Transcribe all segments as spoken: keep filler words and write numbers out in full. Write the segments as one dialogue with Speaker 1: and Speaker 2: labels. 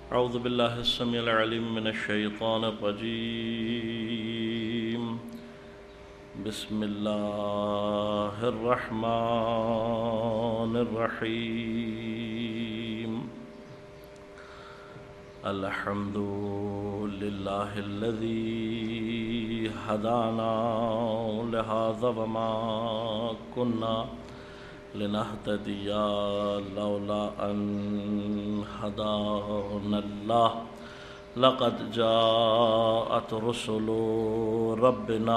Speaker 1: اعوذ باللہ السمیع العلیم من الشیطان الرجیم بسم اللہ الرحمن الرحیم الحمد للہ الذی ہدانا لہذا وما كنا لنهتدي لولا أن هدانا الله لقد جاءت رسل ربنا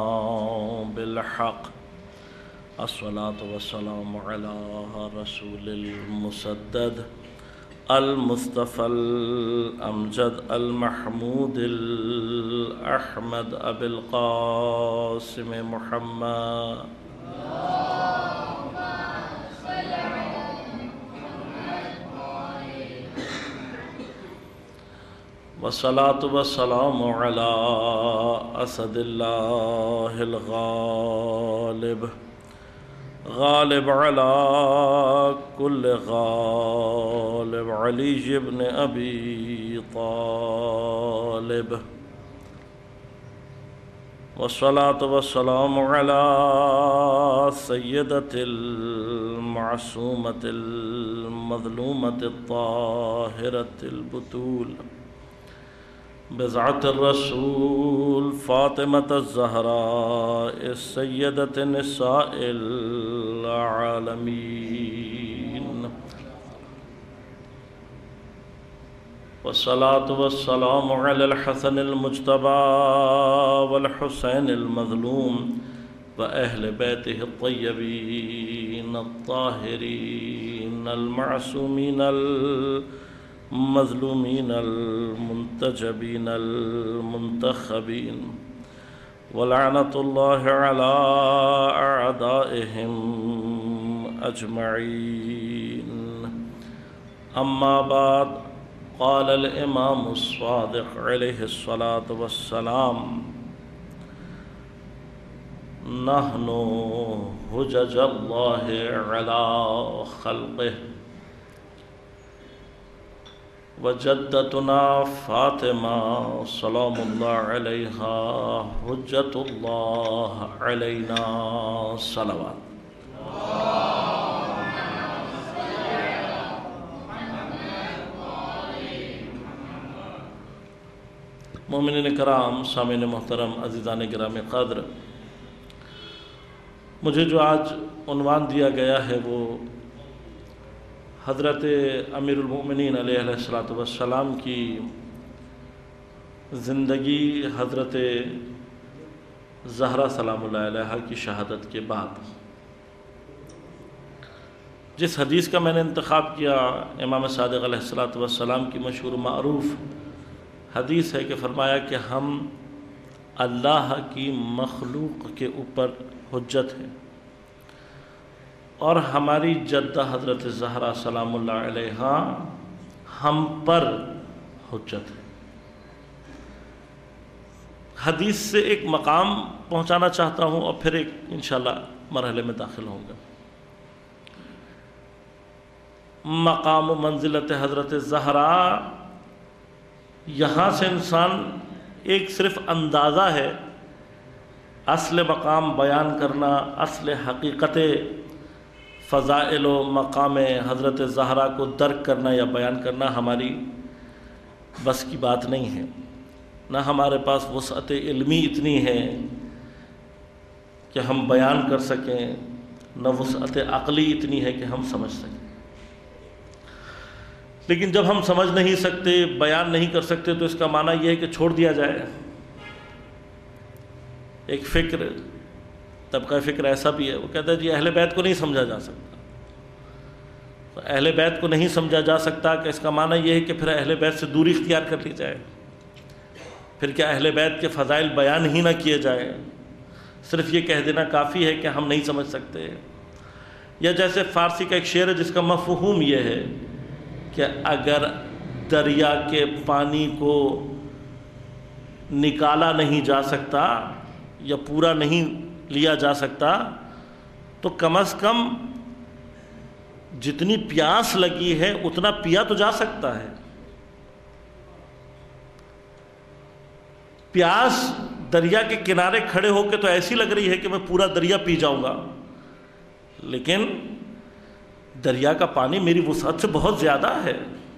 Speaker 1: بالحق الصلاة والسلام على رسول المسدد المصطفى الأمجد المحمود الأحمد أبي القاسم محمد والصلاة والسلام على أسد الله الغالب غالب على كل غالب علي بن أبي طالب والصلاة والسلام على سيدة المعصومة المظلومة الطاهرة البتول بضعة الرسول فاطمة الزهراء السيدة نساء العالمين والصلاة والسلام على الحسن المجتبى والحسين المظلوم وأهل بيته الطيبين الطاهرين المعصومين المظلومين المنتجبين المنتخبين ولعنة الله على أعدائهم أجمعين. أما بعد، قال الإمام الصادق عليه الصلاة والسلام: نحن حجج الله على خلقه وجدتنا فاطمة سلام الله عليها حجة الله علينا صلوات. مومنین کرام، سامعین محترم، عزیزان گرامی قدر، مجھے جو آج عنوان دیا گیا ہے وہ حضرت امیر المؤمنین علیہ الصلوۃ والسلام کی زندگی حضرت زہرا سلام اللہ علیہا کی شہادت کے بعد. جس حدیث کا میں نے انتخاب کیا، امام صادق علیہ الصلوۃ والسلام کی مشہور معروف حدیث ہے کہ فرمایا کہ ہم اللہ کی مخلوق کے اوپر حجت ہیں اور ہماری جدہ حضرت زہرا سلام اللہ علیہا ہم پر حجت ہے. حدیث سے ایک مقام پہنچانا چاہتا ہوں اور پھر ایک انشاءاللہ مرحلے میں داخل ہوں گا. مقام و منزلت حضرت زہرا، یہاں سے انسان ایک صرف اندازہ ہے، اصل مقام بیان کرنا، اصل حقیقت فضائل و مقام حضرت زہرا کو درک کرنا یا بیان کرنا ہماری بس کی بات نہیں ہے. نہ ہمارے پاس وسعت علمی اتنی ہے کہ ہم بیان کر سکیں، نہ وسعت عقلی اتنی ہے کہ ہم سمجھ سکیں. لیکن جب ہم سمجھ نہیں سکتے، بیان نہیں کر سکتے، تو اس کا معنی یہ ہے کہ چھوڑ دیا جائے. ایک فکر، طبقہ فکر ایسا بھی ہے، وہ کہتا ہے جی اہل بیت کو نہیں سمجھا جا سکتا. تو اہل بیت کو نہیں سمجھا جا سکتا کہ اس کا معنی یہ ہے کہ پھر اہل بیت سے دوری اختیار کر لی جائے، پھر کیا اہل بیت کے فضائل بیان ہی نہ کیے جائیں، صرف یہ کہہ دینا کافی ہے کہ ہم نہیں سمجھ سکتے. یا جیسے فارسی کا ایک شعر ہے جس کا مفہوم یہ ہے کہ اگر دریا کے پانی کو نکالا نہیں جا سکتا یا پورا نہیں لیا جا سکتا تو کم از کم جتنی پیاس لگی ہے اتنا پیا تو جا سکتا ہے. پیاس دریا کے کنارے کھڑے ہو کے تو ایسی لگ رہی ہے کہ میں پورا دریا پی جاؤں گا، لیکن دریا کا پانی میری وسعت سے بہت زیادہ ہے۔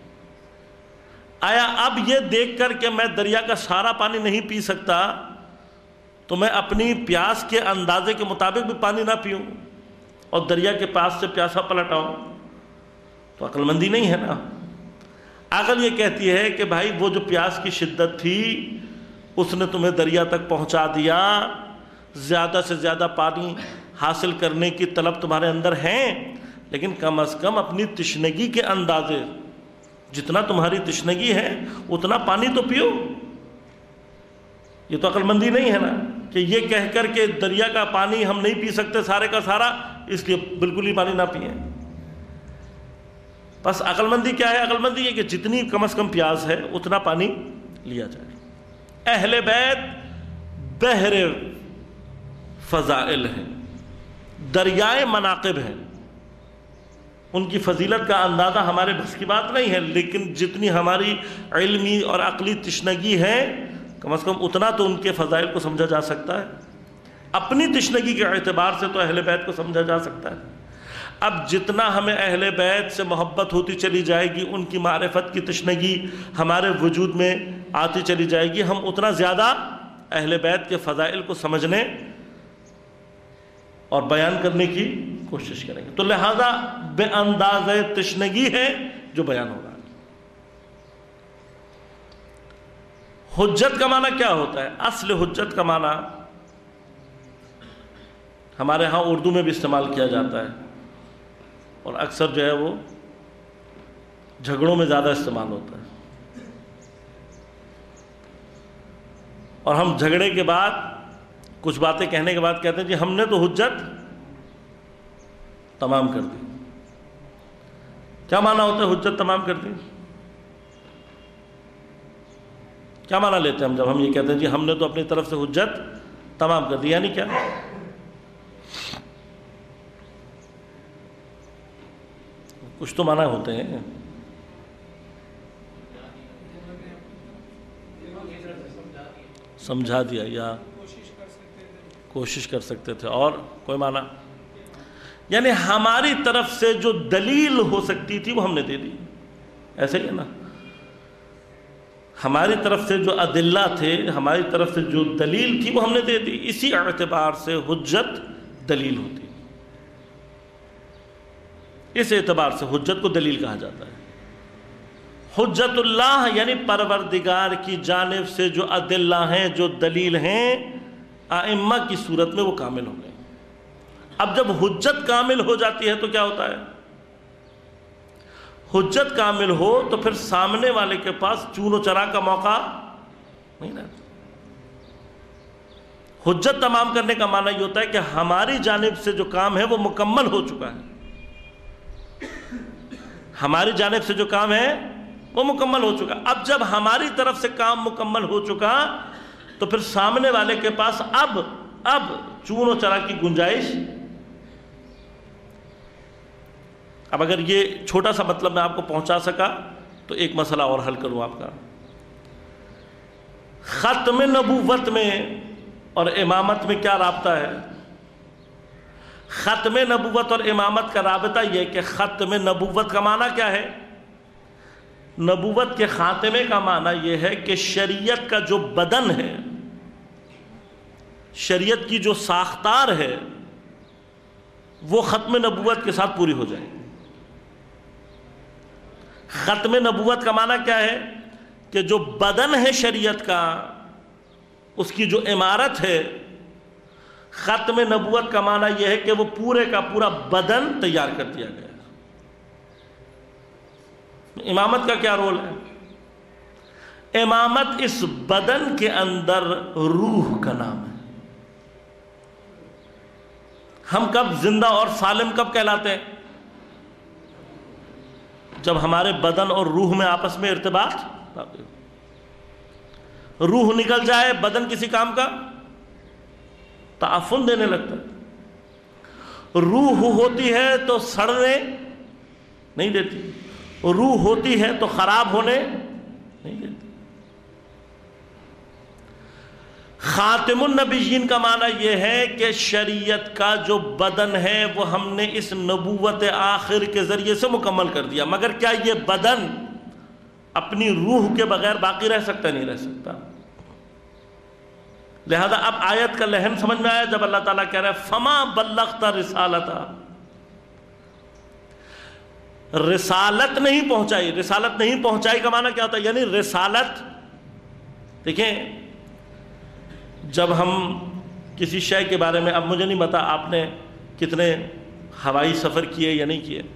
Speaker 1: آیا اب یہ دیکھ کر کہ میں دریا کا سارا پانی نہیں پی سکتا تو میں اپنی پیاس کے اندازے کے مطابق بھی پانی نہ پیوں اور دریا کے پاس سے پیاسا پلٹ آؤں؟ تو عقل مندی نہیں ہے نا۔ عقل یہ کہتی ہے کہ بھائی وہ جو پیاس کی شدت تھی اس نے تمہیں دریا تک پہنچا دیا، زیادہ سے زیادہ پانی حاصل کرنے کی طلب تمہارے اندر ہیں، لیکن کم از کم اپنی تشنگی کے اندازے، جتنا تمہاری تشنگی ہے اتنا پانی تو پیو۔ یہ تو عقل مندی نہیں ہے نا کہ یہ کہہ کر کہ دریا کا پانی ہم نہیں پی سکتے سارے کا سارا، اس لیے بالکل ہی پانی نہ پئیں۔ بس عقل مندی کیا ہے؟ عقل مندی یہ کہ جتنی کم از کم پیاس ہے اتنا پانی لیا جائے۔ اہل بیت بحر فضائل ہیں، دریائے مناقب ہیں، ان کی فضیلت کا اندازہ ہمارے بس کی بات نہیں ہے، لیکن جتنی ہماری علمی اور عقلی تشنگی ہے کم از کم اتنا تو ان کے فضائل کو سمجھا جا سکتا ہے۔ اپنی تشنگی کے اعتبار سے تو اہل بیت کو سمجھا جا سکتا ہے۔ اب جتنا ہمیں اہل بیت سے محبت ہوتی چلی جائے گی، ان کی معرفت کی تشنگی ہمارے وجود میں آتی چلی جائے گی، ہم اتنا زیادہ اہل بیت کے فضائل کو سمجھنے اور بیان کرنے کی کوشش کریں گے۔ تو لہذا بے انداز تشنگی ہے جو بیان ہو رہا ہے۔ حجت کا معنی کیا ہوتا ہے؟ اصل حجت کا معنی ہمارے ہاں اردو میں بھی استعمال کیا جاتا ہے اور اکثر جو ہے وہ جھگڑوں میں زیادہ استعمال ہوتا ہے، اور ہم جھگڑے کے بعد کچھ باتیں کہنے کے بعد کہتے ہیں جی ہم نے تو حجت تمام کر دی۔ کیا معنی ہوتا ہے حجت تمام کر دی؟ کیا معنی لیتے ہیں ہم جب ہم یہ کہتے ہیں جی ہم نے تو اپنی طرف سے حجت تمام کر دی؟ یعنی کیا؟ کچھ تو معنی ہوتے ہیں۔ سمجھا دیا یا کوشش کر سکتے تھے، اور کوئی معنی؟ یعنی ہماری طرف سے جو دلیل ہو سکتی تھی وہ ہم نے دے دی، ایسے ہی ہے نا؟ ہماری طرف سے جو ادلہ تھے، ہماری طرف سے جو دلیل تھی وہ ہم نے دے دی۔ اسی اعتبار سے حجت دلیل ہوتی ہے، اس اعتبار سے حجت کو دلیل کہا جاتا ہے۔ حجت اللہ یعنی پروردگار کی جانب سے جو ادلہ ہیں، جو دلیل ہیں، ائمہ کی صورت میں وہ کامل ہو گئے۔ اب جب حجت کامل ہو جاتی ہے تو کیا ہوتا ہے؟ حجت کامل ہو تو پھر سامنے والے کے پاس چون و چرا کا موقع نہیں رہتا۔ حجت تمام کرنے کا معنی یہ ہوتا ہے کہ ہماری جانب سے جو کام ہے وہ مکمل ہو چکا ہے، ہماری جانب سے جو کام ہے وہ مکمل ہو چکا۔ اب جب ہماری طرف سے کام مکمل ہو چکا تو پھر سامنے والے کے پاس اب اب چون و چرا کی گنجائش۔ اب اگر یہ چھوٹا سا مطلب میں آپ کو پہنچا سکا تو ایک مسئلہ اور حل کروں آپ کا۔ ختم نبوت میں اور امامت میں کیا رابطہ ہے؟ ختم نبوت اور امامت کا رابطہ یہ کہ ختم نبوت کا معنی کیا ہے؟ نبوت کے خاتمے کا معنی یہ ہے کہ شریعت کا جو بدن ہے، شریعت کی جو ساختار ہے، وہ ختم نبوت کے ساتھ پوری ہو جائے۔ ختم نبوت کا معنی کیا ہے؟ کہ جو بدن ہے شریعت کا، اس کی جو عمارت ہے، ختم نبوت کا معنی یہ ہے کہ وہ پورے کا پورا بدن تیار کر دیا گیا۔ امامت کا کیا رول ہے؟ امامت اس بدن کے اندر روح کا نام ہے۔ ہم کب زندہ اور سالم کب کہلاتے ہیں؟ جب ہمارے بدن اور روح میں آپس میں ارتباط، روح نکل جائے بدن کسی کام کا تعفن دینے لگتا ہے۔ روح ہوتی ہے تو سڑنے نہیں دیتی، روح ہوتی ہے تو خراب ہونے نہیں دیتی۔ خاتم النبیین کا معنی یہ ہے کہ شریعت کا جو بدن ہے وہ ہم نے اس نبوت آخر کے ذریعے سے مکمل کر دیا، مگر کیا یہ بدن اپنی روح کے بغیر باقی رہ سکتا؟ نہیں رہ سکتا۔ لہذا اب آیت کا لحن سمجھ میں آیا جب اللہ تعالیٰ کہہ رہا ہے فما بلغت رسالتا، رسالت نہیں پہنچائی۔ رسالت نہیں پہنچائی کا معنی کیا ہوتا ہے؟ یعنی رسالت، دیکھیں جب ہم کسی شے کے بارے میں، اب مجھے نہیں پتا آپ نے کتنے ہوائی سفر کیے یا نہیں کیے،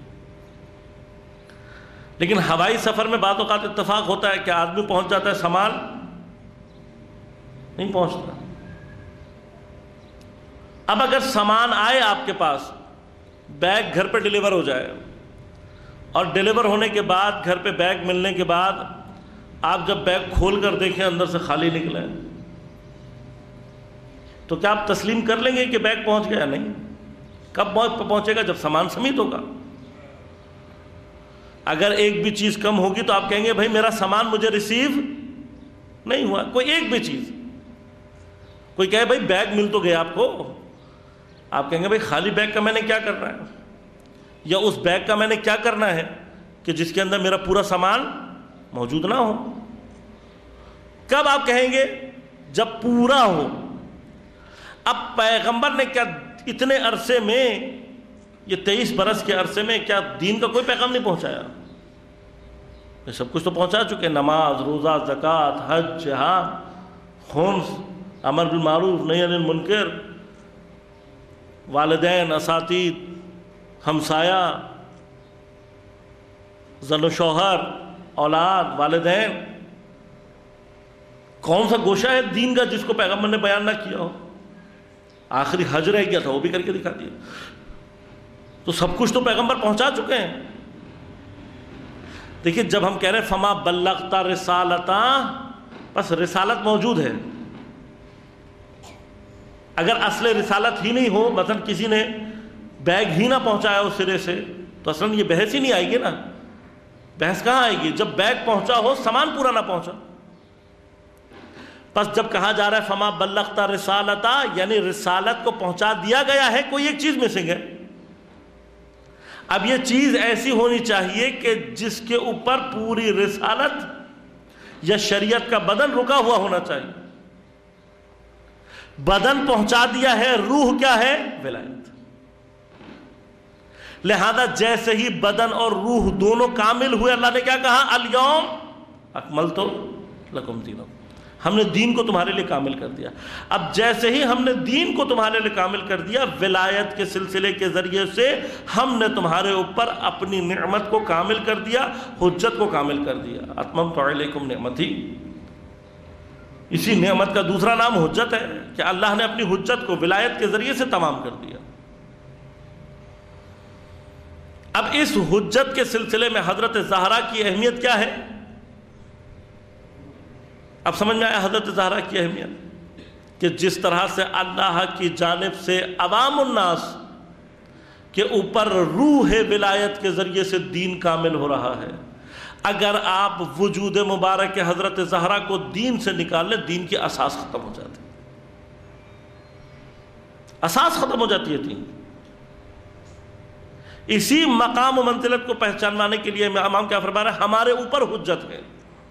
Speaker 1: لیکن ہوائی سفر میں بعض اوقات اتفاق ہوتا ہے کہ آدمی پہنچ جاتا ہے، سامان نہیں پہنچتا۔ اب اگر سامان آئے آپ کے پاس، بیگ گھر پہ ڈیلیور ہو جائے، اور ڈیلیور ہونے کے بعد گھر پہ بیگ ملنے کے بعد آپ جب بیگ کھول کر دیکھیں اندر سے خالی نکلے، تو کیا آپ تسلیم کر لیں گے کہ بیگ پہنچ گیا؟ نہیں۔ کب پہنچے گا؟ جب سامان سمیت ہوگا۔ اگر ایک بھی چیز کم ہوگی تو آپ کہیں گے بھائی میرا سامان مجھے ریسیو نہیں ہوا، کوئی ایک بھی چیز۔ کوئی کہے بھائی بیگ مل تو گیا آپ کو، آپ کہیں گے بھائی خالی بیگ کا میں نے کیا کرنا ہے، یا اس بیگ کا میں نے کیا کرنا ہے کہ جس کے اندر میرا پورا سامان موجود نہ ہو۔ کب آپ کہیں گے؟ جب پورا ہو۔ اب پیغمبر نے کیا اتنے عرصے میں، یہ تیئیس برس کے عرصے میں کیا دین کا کوئی پیغام نہیں پہنچایا؟ یہ سب کچھ تو پہنچا چکے، نماز، روزہ، زکوٰۃ، حج، جہاد، خمس، امر بالمعروف نہی عن المنکر، والدین، اساتید، ہمسایہ، زن و شوہر، اولاد، والدین۔ کون سا گوشہ ہے دین کا جس کو پیغمبر نے بیان نہ کیا ہو؟ آخری حج رہ گیا تھا، وہ بھی کر کے دکھا دیا۔ تو سب کچھ تو پیغمبر پہنچا چکے ہیں۔ دیکھیے جب ہم کہہ رہے ہیں فما بلغت رسالتا، بس رسالت موجود ہے۔ اگر اصل رسالت ہی نہیں ہو، مثلا کسی نے بیگ ہی نہ پہنچایا اس سرے سے، تو اصلا یہ بحث ہی نہیں آئے گی نا۔ بحث کہاں آئے گی؟ جب بیگ پہنچا ہو، سامان پورا نہ پہنچا۔ پس جب کہا جا رہا ہے فما بلغت رسالتا، یعنی رسالت کو پہنچا دیا گیا ہے، کوئی ایک چیز مسنگ ہے۔ اب یہ چیز ایسی ہونی چاہیے کہ جس کے اوپر پوری رسالت یا شریعت کا بدن رکا ہوا ہونا چاہیے۔ بدن پہنچا دیا ہے، روح کیا ہے؟ ولایت۔ لہذا جیسے ہی بدن اور روح دونوں کامل ہوئے، اللہ نے کیا کہا؟ الیوم اکملت لکم دینکم، ہم نے دین کو تمہارے لیے کامل کر دیا۔ اب جیسے ہی ہم نے دین کو تمہارے لیے کامل کر دیا، ولایت کے سلسلے کے ذریعے سے ہم نے تمہارے اوپر اپنی نعمت کو کامل کر دیا، حجت کو کامل کر دیا۔ اتممت علیکم نعمتی، اسی نعمت کا دوسرا نام حجت ہے کہ اللہ نے اپنی حجت کو ولایت کے ذریعے سے تمام کر دیا۔ اب اس حجت کے سلسلے میں حضرت زہرا کی اہمیت کیا ہے؟ اب سمجھ میں آیا حضرت زہرا کی اہمیت، کہ جس طرح سے اللہ کی جانب سے عوام الناس کے اوپر روح ولایت کے ذریعے سے دین کامل ہو رہا ہے، اگر آپ وجود مبارک حضرت زہرا کو دین سے نکال لیں، دین کی اساس ختم ہو جاتی ہے، اساس ختم ہو جاتی ہے دین۔ اسی مقام و منزلت کو پہچانوانے کے لیے امام کیا فرما رہے ہیں؟ ہمارے اوپر حجت ہے۔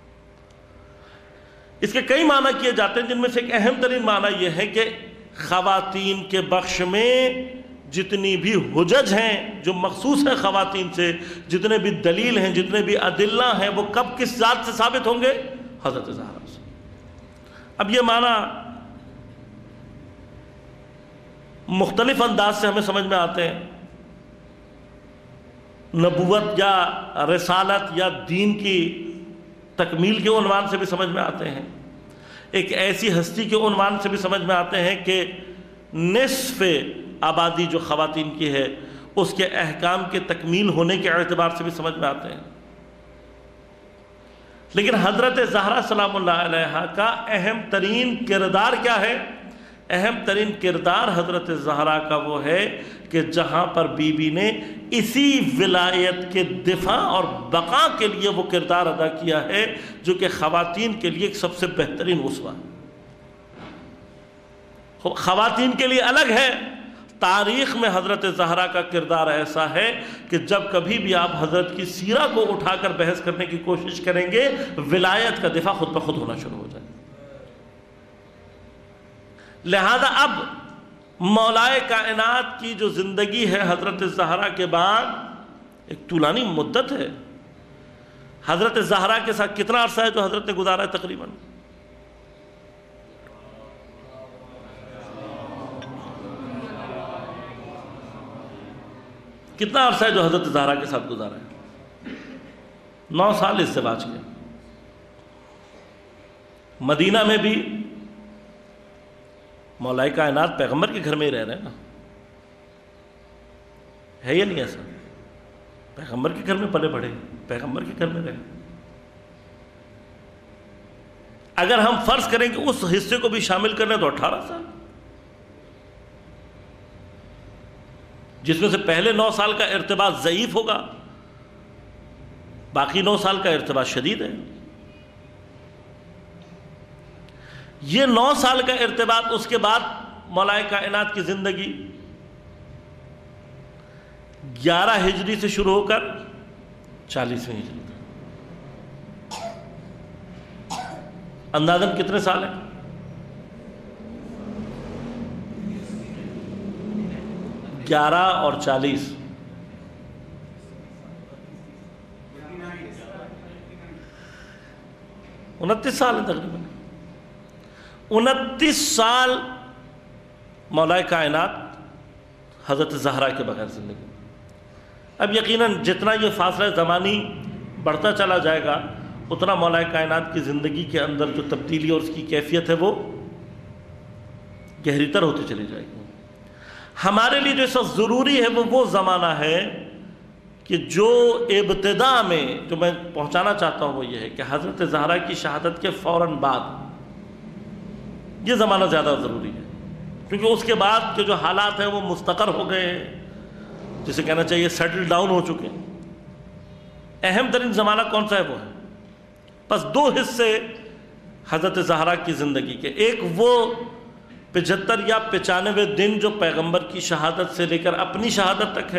Speaker 1: اس کے کئی معنی کیے جاتے ہیں، جن میں سے ایک اہم ترین معنی یہ ہے کہ خواتین کے بخش میں جتنی بھی حجج ہیں جو مخصوص ہیں خواتین سے، جتنے بھی دلیل ہیں، جتنے بھی ادلہ ہیں، وہ کب کس ذات سے ثابت ہوں گے؟ حضرت زہرا سے۔ اب یہ معنی مختلف انداز سے ہمیں سمجھ میں آتے ہیں، نبوت یا رسالت یا دین کی تکمیل کے عنوان سے بھی سمجھ میں آتے ہیں، ایک ایسی ہستی کے عنوان سے بھی سمجھ میں آتے ہیں کہ نصف آبادی جو خواتین کی ہے اس کے احکام کے تکمیل ہونے کے اعتبار سے بھی سمجھ میں آتے ہیں۔ لیکن حضرت زہرا سلام اللہ علیہا کا اہم ترین کردار کیا ہے؟ اہم ترین کردار حضرت زہرا کا وہ ہے کہ جہاں پر بی بی نے اسی ولایت کے دفاع اور بقا کے لیے وہ کردار ادا کیا ہے جو کہ خواتین کے لیے ایک سب سے بہترین اسوہ ہے۔ خواتین کے لیے الگ ہے. تاریخ میں حضرت زہرا کا کردار ایسا ہے کہ جب کبھی بھی آپ حضرت کی سیرہ کو اٹھا کر بحث کرنے کی کوشش کریں گے ولایت کا دفاع خود بخود ہونا شروع ہو جائے. لہذا اب مولائے کائنات کی جو زندگی ہے حضرت زہرا کے بعد ایک طولانی مدت ہے. حضرت زہرا کے ساتھ کتنا عرصہ ہے جو حضرت نے گزارا ہے؟ تقریباً کتنا عرصہ ہے جو حضرت زہرا کے ساتھ گزارا ہے؟ نو سال ازدواج کے. مدینہ میں بھی مولائے کائنات پیغمبر کے گھر میں ہی رہ رہے ہیں نا، ہے یا نہیں ایسا؟ پیغمبر کے گھر میں پلے بڑھے، پیغمبر کے گھر میں رہے. اگر ہم فرض کریں کہ اس حصے کو بھی شامل کریں تو اٹھارہ سال، جس میں سے پہلے نو سال کا ارتباط ضعیف ہوگا، باقی نو سال کا ارتباط شدید ہے. یہ نو سال کا ارتباط، اس کے بعد مولائے کائنات کی زندگی گیارہ ہجری سے شروع ہو کر چالیسویں ہجری تک، اندازاً کتنے سال ہیں؟ گیارہ اور چالیس، انتیس سال ہیں تقریباً. انتیس سال مولائے کائنات حضرت زہرا کے بغیر زندگی. اب یقیناً جتنا یہ فاصلہ زمانی بڑھتا چلا جائے گا اتنا مولائے کائنات کی زندگی کے اندر جو تبدیلی اور اس کی کیفیت ہے وہ گہری تر ہوتی چلی جائے گی. ہمارے لیے جو سب ضروری ہے وہ وہ زمانہ ہے کہ جو ابتدا میں جو میں پہنچانا چاہتا ہوں وہ یہ ہے کہ حضرت زہرا کی شہادت کے فوراً بعد یہ زمانہ زیادہ ضروری ہے، کیونکہ اس کے بعد کے جو حالات ہیں وہ مستقر ہو گئے ہیں، جسے کہنا چاہیے سیٹل ڈاؤن ہو چکے ہیں. اہم ترین زمانہ کون سا ہے؟ وہ ہے. بس دو حصے حضرت زہرا کی زندگی کے، ایک وہ پچہتر یا پچانوے دن جو پیغمبر کی شہادت سے لے کر اپنی شہادت تک ہے،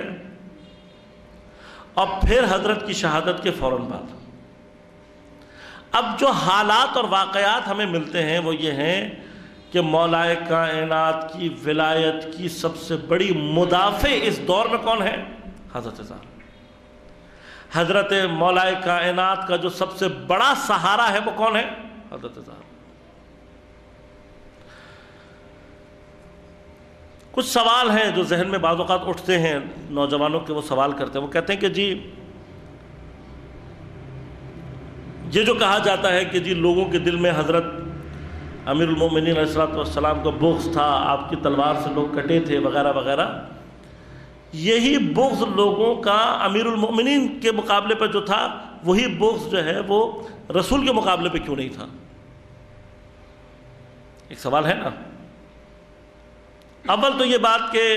Speaker 1: اور پھر حضرت کی شہادت کے فوراً بعد. اب جو حالات اور واقعات ہمیں ملتے ہیں وہ یہ ہیں کہ مولائے کائنات کی ولایت کی سب سے بڑی مدافع اس دور میں کون ہے؟ حضرت زہرا. حضرت مولائے کائنات کا جو سب سے بڑا سہارا ہے وہ کون ہے؟ حضرت زہرا. کچھ سوال ہیں جو ذہن میں بعض اوقات اٹھتے ہیں نوجوانوں کے، وہ سوال کرتے ہیں، وہ کہتے ہیں کہ جی یہ جو کہا جاتا ہے کہ جی لوگوں کے دل میں حضرت امیر المومنین علیہ الصلوۃ والسلام کا بغض تھا، آپ کی تلوار سے لوگ کٹے تھے وغیرہ وغیرہ، یہی بغض لوگوں کا امیر المومنین کے مقابلے پر جو تھا وہی بغض جو ہے وہ رسول کے مقابلے پہ کیوں نہیں تھا؟ ایک سوال ہے نا. اول تو یہ بات کہ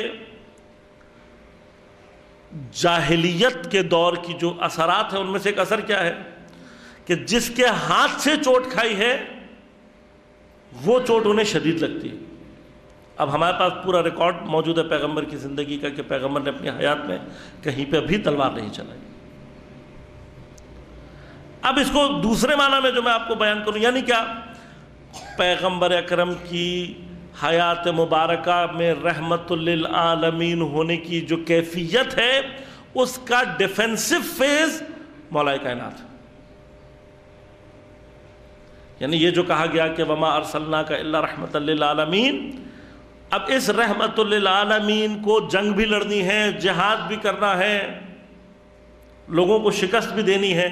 Speaker 1: جاہلیت کے دور کی جو اثرات ہیں ان میں سے ایک اثر کیا ہے کہ جس کے ہاتھ سے چوٹ کھائی ہے وہ چوٹ انہیں شدید لگتی ہے. اب ہمارے پاس پورا ریکارڈ موجود ہے پیغمبر کی زندگی کا کہ پیغمبر نے اپنی حیات میں کہیں پہ بھی تلوار نہیں چلائی. اب اس کو دوسرے معنی میں جو میں آپ کو بیان کروں، یعنی کیا، پیغمبر اکرم کی حیات مبارکہ میں رحمت للعالمین ہونے کی جو کیفیت ہے اس کا ڈیفینسو فیز مولائے کائنات، یعنی یہ جو کہا گیا کہ وما ارسلناک الا رحمت للعالمین، اب اس رحمت للعالمین کو جنگ بھی لڑنی ہے، جہاد بھی کرنا ہے، لوگوں کو شکست بھی دینی ہے.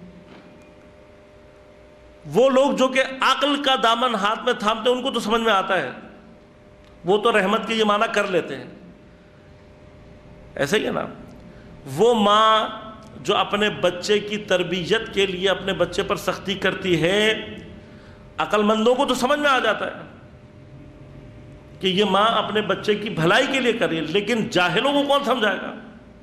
Speaker 1: وہ لوگ جو کہ عقل کا دامن ہاتھ میں تھامتے ہیں ان کو تو سمجھ میں آتا ہے، وہ تو رحمت کے یہ معنی کر لیتے ہیں. ایسے ہی ہے نا، وہ ماں جو اپنے بچے کی تربیت کے لیے اپنے بچے پر سختی کرتی ہے، عقل مندوں کو تو سمجھ میں آ جاتا ہے کہ یہ ماں اپنے بچے کی بھلائی کے لیے کر رہی ہے، لیکن جاہلوں کو کون سمجھائے گا؟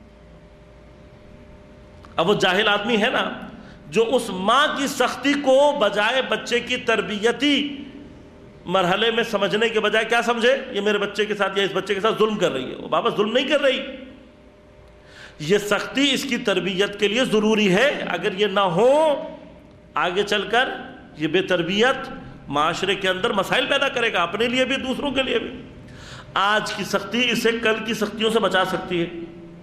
Speaker 1: اب وہ جاہل آدمی ہے نا جو اس ماں کی سختی کو بجائے بچے کی تربیتی مرحلے میں سمجھنے کے بجائے کیا سمجھے؟ یہ میرے بچے کے ساتھ یا اس بچے کے ساتھ ظلم کر رہی ہے. وہ بابا ظلم نہیں کر رہی. یہ سختی اس کی تربیت کے لیے ضروری ہے. اگر یہ نہ ہو آگے چل کر یہ بے تربیت معاشرے کے اندر مسائل پیدا کرے گا، اپنے لیے بھی دوسروں کے لیے بھی. آج کی سختی اسے کل کی سختیوں سے بچا سکتی ہے.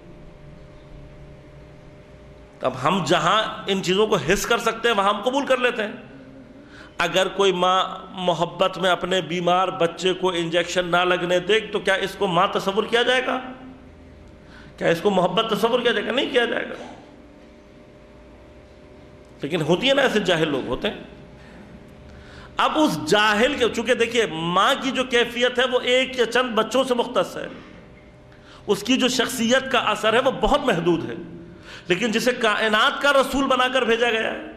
Speaker 1: اب ہم جہاں ان چیزوں کو حس کر سکتے ہیں وہاں ہم قبول کر لیتے ہیں. اگر کوئی ماں محبت میں اپنے بیمار بچے کو انجیکشن نہ لگنے دے تو کیا اس کو ماں تصور کیا جائے گا؟ کیا اس کو محبت تصور کیا جائے گا؟ نہیں کیا جائے گا. لیکن ہوتی ہے نا ایسے جاہل لوگ ہوتے ہیں. اب اس جاہل کے چونکہ دیکھیے ماں کی جو کیفیت ہے وہ ایک یا چند بچوں سے مختص ہے، اس کی جو شخصیت کا اثر ہے وہ بہت محدود ہے. لیکن جسے کائنات کا رسول بنا کر بھیجا گیا ہے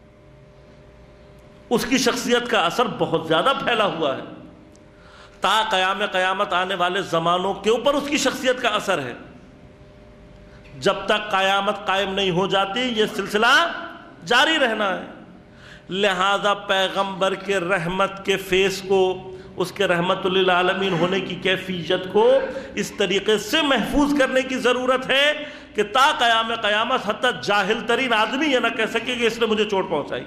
Speaker 1: اس کی شخصیت کا اثر بہت زیادہ پھیلا ہوا ہے. تا قیام قیامت آنے والے زمانوں کے اوپر اس کی شخصیت کا اثر ہے. جب تک قیامت قائم نہیں ہو جاتی یہ سلسلہ جاری رہنا ہے. لہذا پیغمبر کے رحمت کے فیس کو، اس کے رحمت للعالمین ہونے کی کیفیت کو اس طریقے سے محفوظ کرنے کی ضرورت ہے کہ تا قیام قیامت حتی جاہل ترین آدمی یہ نہ کہہ سکے کہ اس نے مجھے چوٹ پہنچائی.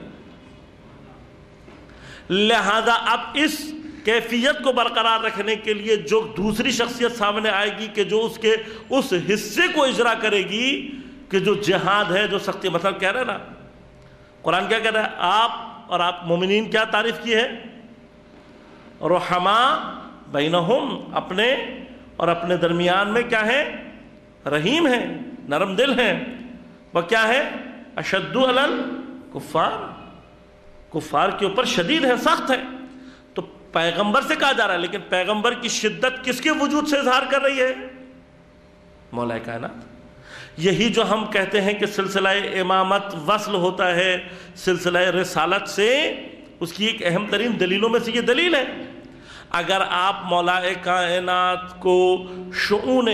Speaker 1: لہذا اب اس کیفیت کو برقرار رکھنے کے لیے جو دوسری شخصیت سامنے آئے گی کہ جو اس کے اس حصے کو اجرا کرے گی کہ جو جہاد ہے، جو سختی، مثلا کہہ رہے ہیں نا قرآن کیا کہہ رہا ہے؟ آپ اور آپ مومنین کیا تعریف کی ہے؟ رحما بینہم، اپنے اور اپنے درمیان میں کیا ہے؟ رحیم ہیں، نرم دل ہیں. وہ کیا ہے؟ اشد علی الکفار، کفار کے اوپر شدید ہے، سخت ہے. تو پیغمبر سے کہا جا رہا ہے، لیکن پیغمبر کی شدت کس کے وجود سے اظہار کر رہی ہے؟ مولا کائنات. یہی جو ہم کہتے ہیں کہ سلسلہ امامت وصل ہوتا ہے سلسلہ رسالت سے، اس کی ایک اہم ترین دلیلوں میں سے یہ دلیل ہے. اگر آپ مولا کائنات کو شؤون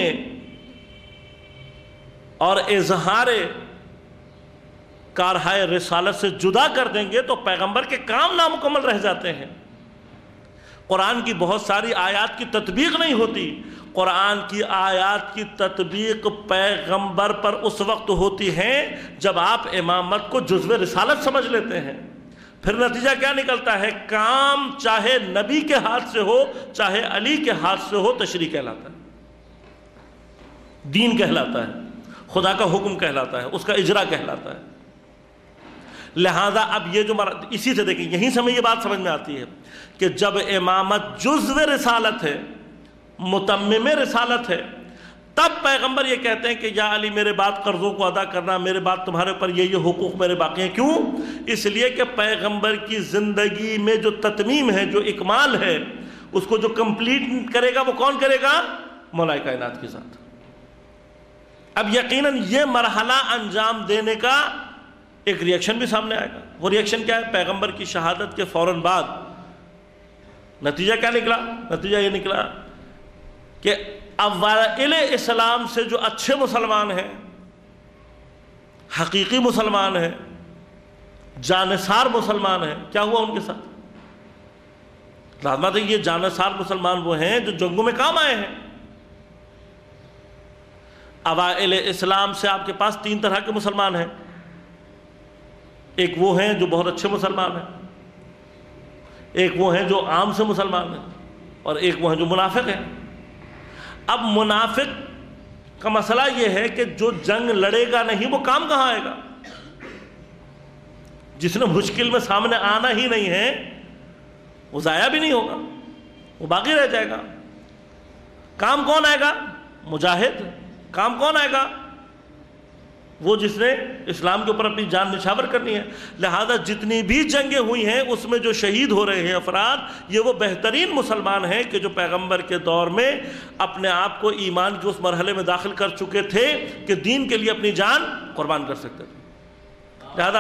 Speaker 1: اور اظہار کارہائے رسالت سے جدا کر دیں گے تو پیغمبر کے کام نامکمل رہ جاتے ہیں. قرآن کی بہت ساری آیات کی تطبیق نہیں ہوتی. قرآن کی آیات کی تطبیق پیغمبر پر اس وقت ہوتی ہے جب آپ امامت کو جزو رسالت سمجھ لیتے ہیں. پھر نتیجہ کیا نکلتا ہے؟ کام چاہے نبی کے ہاتھ سے ہو چاہے علی کے ہاتھ سے ہو تشریع کہلاتا ہے، دین کہلاتا ہے، خدا کا حکم کہلاتا ہے، اس کا اجرا کہلاتا ہے. لہذا اب یہ جو اسی سے دیکھیں یہیں سے ہمیں یہ بات سمجھ میں آتی ہے کہ جب امامت جزو رسالت ہے، متمم رسالت ہے، تب پیغمبر یہ کہتے ہیں کہ یا علی میرے بعد قرضوں کو ادا کرنا، میرے بعد تمہارے اوپر یہ یہ حقوق میرے باقی ہیں. کیوں؟ اس لیے کہ پیغمبر کی زندگی میں جو تتمیم ہے، جو اکمال ہے، اس کو جو کمپلیٹ کرے گا وہ کون کرے گا؟ مولا کائنات کے ساتھ. اب یقیناً یہ مرحلہ انجام دینے کا ایک ریئیکشن بھی سامنے آئے گا. وہ ریئیکشن کیا ہے؟ پیغمبر کی شہادت کے فوراً بعد نتیجہ کیا نکلا؟ نتیجہ یہ نکلا کہ اوائل اسلام سے جو اچھے مسلمان ہیں، حقیقی مسلمان ہیں، جانثار مسلمان ہیں، کیا ہوا ان کے ساتھ؟ لازمات ہے یہ جانثار مسلمان وہ ہیں جو جنگوں میں کام آئے ہیں. اوائل اسلام سے آپ کے پاس تین طرح کے مسلمان ہیں. ایک وہ ہیں جو بہت اچھے مسلمان ہیں، ایک وہ ہیں جو عام سے مسلمان ہیں، اور ایک وہ ہیں جو منافق ہیں. اب منافق کا مسئلہ یہ ہے کہ جو جنگ لڑے گا نہیں وہ کام کہاں آئے گا؟ جس نے مشکل میں سامنے آنا ہی نہیں ہے وہ ضائع بھی نہیں ہوگا، وہ باقی رہ جائے گا. کام کون آئے گا؟ مجاہد. کام کون آئے گا؟ وہ جس نے اسلام کے اوپر اپنی جان نچھاور کرنی ہے. لہذا جتنی بھی جنگیں ہوئی ہیں اس میں جو شہید ہو رہے ہیں افراد، یہ وہ بہترین مسلمان ہیں کہ جو پیغمبر کے دور میں اپنے آپ کو ایمان کے اس مرحلے میں داخل کر چکے تھے کہ دین کے لیے اپنی جان قربان کر سکتے تھے. لہذا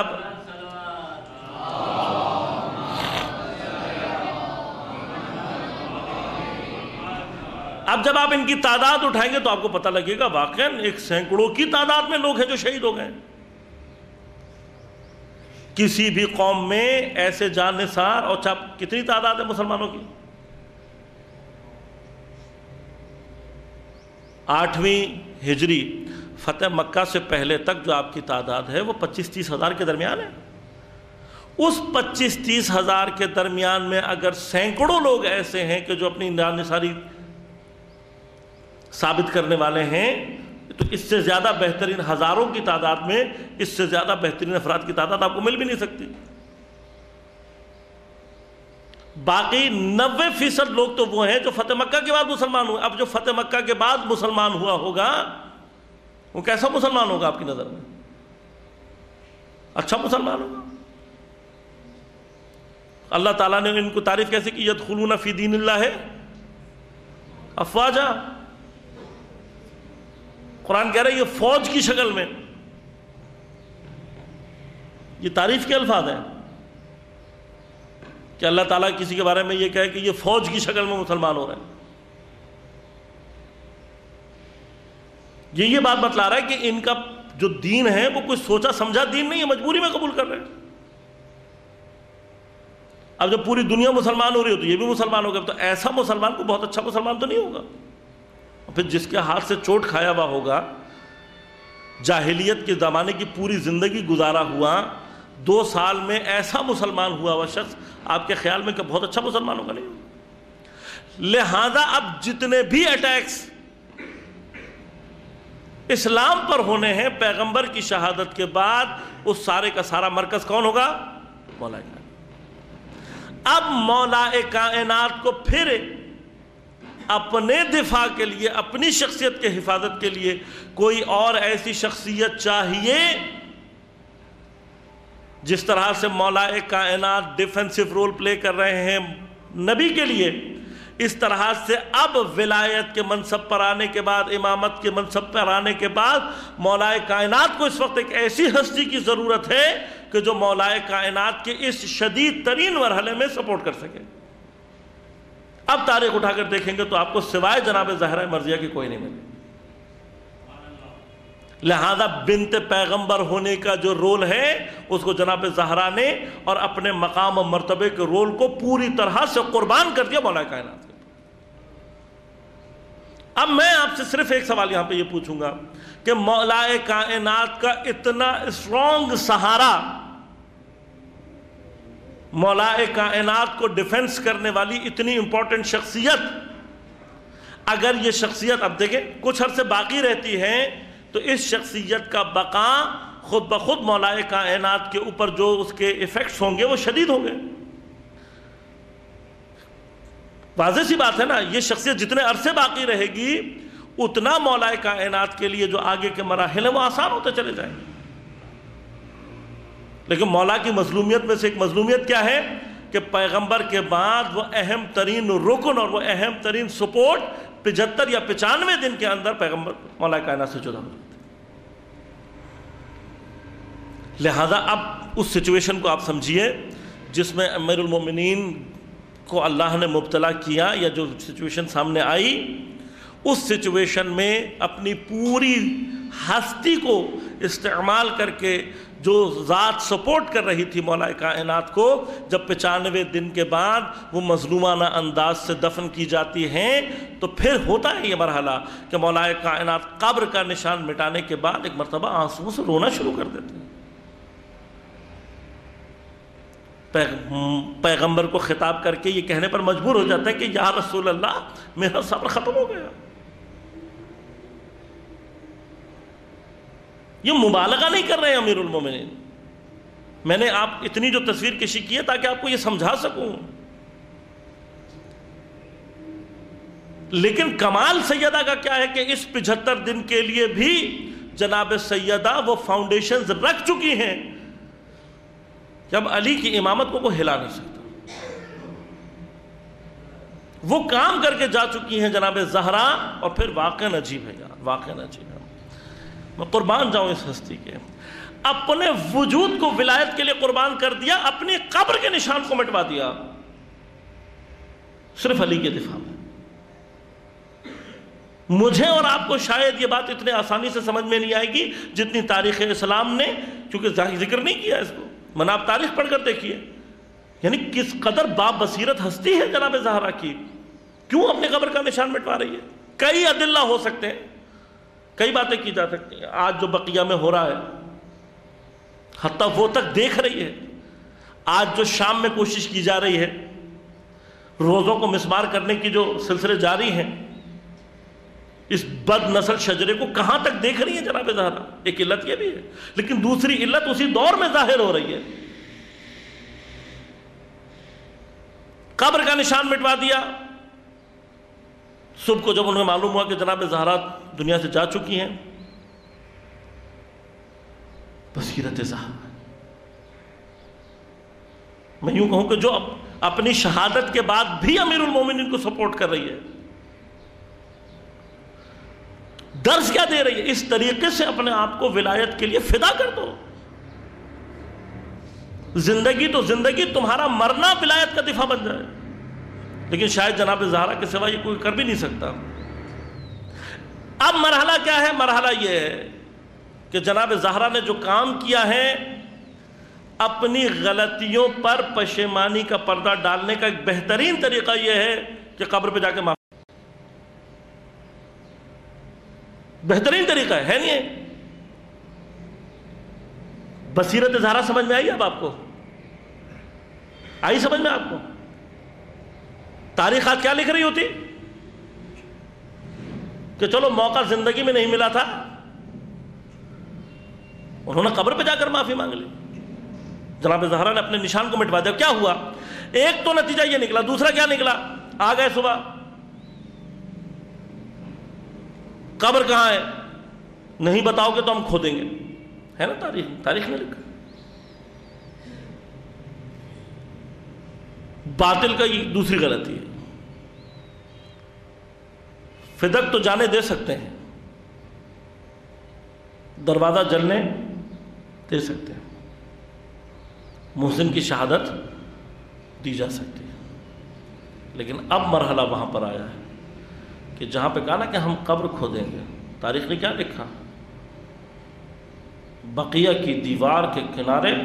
Speaker 1: اب جب آپ ان کی تعداد اٹھائیں گے تو آپ کو پتہ لگے گا واقعاً ایک سینکڑوں کی تعداد میں لوگ ہیں جو شہید ہو گئے. کسی بھی قوم میں ایسے جان نثار، اور چاپ کتنی تعداد ہے مسلمانوں کی؟ آٹھویں ہجری فتح مکہ سے پہلے تک جو آپ کی تعداد ہے وہ پچیس تیس ہزار کے درمیان ہے۔ اس پچیس تیس ہزار کے درمیان میں اگر سینکڑوں لوگ ایسے ہیں کہ جو اپنی جان نثاری ثابت کرنے والے ہیں، تو اس سے زیادہ بہترین، ہزاروں کی تعداد میں اس سے زیادہ بہترین افراد کی تعداد آپ کو مل بھی نہیں سکتی۔ باقی نوے فیصد لوگ تو وہ ہیں جو فتح مکہ کے بعد مسلمان ہوئے۔ اب جو فتح مکہ کے بعد مسلمان ہوا ہوگا وہ کیسا مسلمان ہوگا آپ کی نظر میں؟ اچھا مسلمان ہوگا۔ اللہ تعالیٰ نے ان کو تعریف کیسے کی؟ یدخلون فی دین اللہ افواجا۔ قرآن کہہ رہا ہے یہ فوج کی شکل میں، یہ تعریف کے الفاظ ہیں کہ اللہ تعالیٰ کسی کے بارے میں یہ کہے کہ یہ فوج کی شکل میں مسلمان ہو رہے ہیں۔ یہ یہ بات بتلا رہا ہے کہ ان کا جو دین ہے وہ کوئی سوچا سمجھا دین نہیں ہے، مجبوری میں قبول کر رہے ہیں۔ اب جب پوری دنیا مسلمان ہو رہی ہو تو یہ بھی مسلمان ہوگا، تو ایسا مسلمان کو بہت اچھا مسلمان تو نہیں ہوگا۔ پھر جس کے ہاتھ سے چوٹ کھایا ہوا ہوگا، جاہلیت کے زمانے کی پوری زندگی گزارا ہوا، دو سال میں ایسا مسلمان ہوا ہوا شخص آپ کے خیال میں کہ بہت اچھا مسلمان ہوگا؟ نہیں ہوگا۔ لہذا اب جتنے بھی اٹیکس اسلام پر ہونے ہیں پیغمبر کی شہادت کے بعد، اس سارے کا سارا مرکز کون ہوگا؟ مولا کائنات۔ اب مولا کائنات کو پھر اپنے دفاع کے لیے، اپنی شخصیت کے حفاظت کے لیے کوئی اور ایسی شخصیت چاہیے جس طرح سے مولا کائنات ڈیفنسو رول پلے کر رہے ہیں نبی کے لیے، اس طرح سے اب ولایت کے منصب پر آنے کے بعد، امامت کے منصب پر آنے کے بعد مولا کائنات کو اس وقت ایک ایسی ہستی کی ضرورت ہے کہ جو مولا کائنات کے اس شدید ترین مرحلے میں سپورٹ کر سکے۔ اب تاریخ اٹھا کر دیکھیں گے تو آپ کو سوائے جناب زہرہ مرضیہ کی کوئی نہیں ملے۔ لہذا بنت پیغمبر ہونے کا جو رول ہے اس کو جناب زہرا نے اور اپنے مقام و مرتبے کے رول کو پوری طرح سے قربان کر دیا مولا کائنات کے۔ اب میں آپ سے صرف ایک سوال یہاں پہ یہ پوچھوں گا کہ مولا کائنات کا اتنا اسٹرانگ سہارا، مولا کائنات کو ڈیفنس کرنے والی اتنی امپورٹنٹ شخصیت، اگر یہ شخصیت اب دیکھیں کچھ عرصے باقی رہتی ہے تو اس شخصیت کا بقا خود بخود مولا کائنات کے اوپر جو اس کے ایفیکٹس ہوں گے وہ شدید ہوں گے۔ واضح سی بات ہے نا، یہ شخصیت جتنے عرصے باقی رہے گی اتنا مولا کائنات کے لیے جو آگے کے مراحل ہیں وہ آسان ہوتے چلے جائیں گے۔ لیکن مولا کی مظلومیت میں سے ایک مظلومیت کیا ہے کہ پیغمبر کے بعد وہ اہم ترین رکن اور وہ اہم ترین سپورٹ پچہتر یا پچانوے دن کے اندر پیغمبر مولا کائنات سے جدا ہو جاتے۔ لہذا اب اس سچویشن کو آپ سمجھیے جس میں امیر المومنین کو اللہ نے مبتلا کیا، یا جو سچویشن سامنے آئی، اس سچویشن میں اپنی پوری ہستی کو استعمال کر کے جو ذات سپورٹ کر رہی تھی مولا کائنات کو، جب پچانوے دن کے بعد وہ مظلومانہ انداز سے دفن کی جاتی ہیں تو پھر ہوتا ہے یہ مرحلہ کہ مولا کائنات قبر کا نشان مٹانے کے بعد ایک مرتبہ آنسوؤں سے رونا شروع کر دیتے ہیں۔ پیغمبر کو خطاب کر کے یہ کہنے پر مجبور ہو جاتا ہے کہ یا رسول اللہ میرا صبر ختم ہو گیا۔ یہ مبالغہ نہیں کر رہے ہیں امیر المومنین، میں نے آپ اتنی جو تصویر کشی کی ہے تاکہ آپ کو یہ سمجھا سکوں۔ لیکن کمال سیدہ کا کیا ہے کہ اس پچہتر دن کے لیے بھی جناب سیدہ وہ فاؤنڈیشنز رکھ چکی ہیں کہ اب علی کی امامت کو کوئی ہلا نہیں سکتا۔ وہ کام کر کے جا چکی ہیں جناب زہرا، اور پھر واقعہ عجیب ہے یار، واقعہ عجیب ہے۔ میں قربان جاؤں اس ہستی کے، اپنے وجود کو ولایت کے لیے قربان کر دیا، اپنی قبر کے نشان کو مٹوا دیا صرف علی کے دفاع میں۔ مجھے اور آپ کو شاید یہ بات اتنے آسانی سے سمجھ میں نہیں آئے گی جتنی تاریخ اسلام نے، چونکہ ذکر نہیں کیا اس کو، من آپ تاریخ پڑھ کر دیکھیے، یعنی کس قدر بابصیرت ہستی ہے جناب زہرا کی، کیوں اپنے قبر کا نشان مٹوا رہی ہے؟ کئی ادلہ ہو سکتے ہیں، کئی باتیں کی جا سکتی ہیں. آج جو بقیہ میں ہو رہا ہے حتیٰ وہ تک دیکھ رہی ہے. آج جو شام میں کوشش کی جا رہی ہے، روزوں کو مسمار کرنے کی جو سلسلے جاری ہیں، اس بد نسل شجرے کو کہاں تک دیکھ رہی ہے جناب زہرا؟ ایک علت یہ بھی ہے، لیکن دوسری علت اسی دور میں ظاہر ہو رہی ہے. قبر کا نشان مٹوا دیا. صبح کو جب انہیں معلوم ہوا کہ جناب زہرا دنیا سے جا چکی ہیں، بصیرت زہرا، میں یوں کہوں کہ جو اپنی شہادت کے بعد بھی امیر المومنین کو سپورٹ کر رہی ہے، درس کیا دے رہی ہے؟ اس طریقے سے اپنے آپ کو ولایت کے لیے فدا کر دو. زندگی تو زندگی، تمہارا مرنا ولایت کا دفاع بن جائے. لیکن شاید جناب زہرا کے سوا یہ کوئی کر بھی نہیں سکتا. اب مرحلہ کیا ہے؟ مرحلہ یہ ہے کہ جناب زہرا نے جو کام کیا ہے، اپنی غلطیوں پر پشیمانی کا پردہ ڈالنے کا ایک بہترین طریقہ یہ ہے کہ قبر پہ جا کے معافی. بہترین طریقہ ہے نہیں ہے؟ بصیرت زہرا سمجھ میں آئی اب آپ کو؟ آئی سمجھ میں آپ کو؟ تاریخ آج کیا لکھ رہی ہوتی کہ چلو موقع زندگی میں نہیں ملا تھا، انہوں نے قبر پہ جا کر معافی مانگ لی. جناب زہرا نے اپنے نشان کو مٹوا دیا. کیا ہوا؟ ایک تو نتیجہ یہ نکلا، دوسرا کیا نکلا؟ آ گئے صبح، قبر کہاں ہے؟ نہیں بتاؤ گے تو ہم کھو دیں گے. ہے نا تاریخ تاریخ میں لکھا. باطل کا یہ دوسری غلطی ہے. فدق تو جانے دے سکتے ہیں، دروازہ جلنے دے سکتے ہیں، محسن کی شہادت دی جا سکتی ہے. لیکن اب مرحلہ وہاں پر آیا ہے کہ جہاں پہ کہا نا کہ ہم قبر کھو دیں گے. تاریخ نے کیا لکھا؟ بقیہ کی دیوار کے کنارے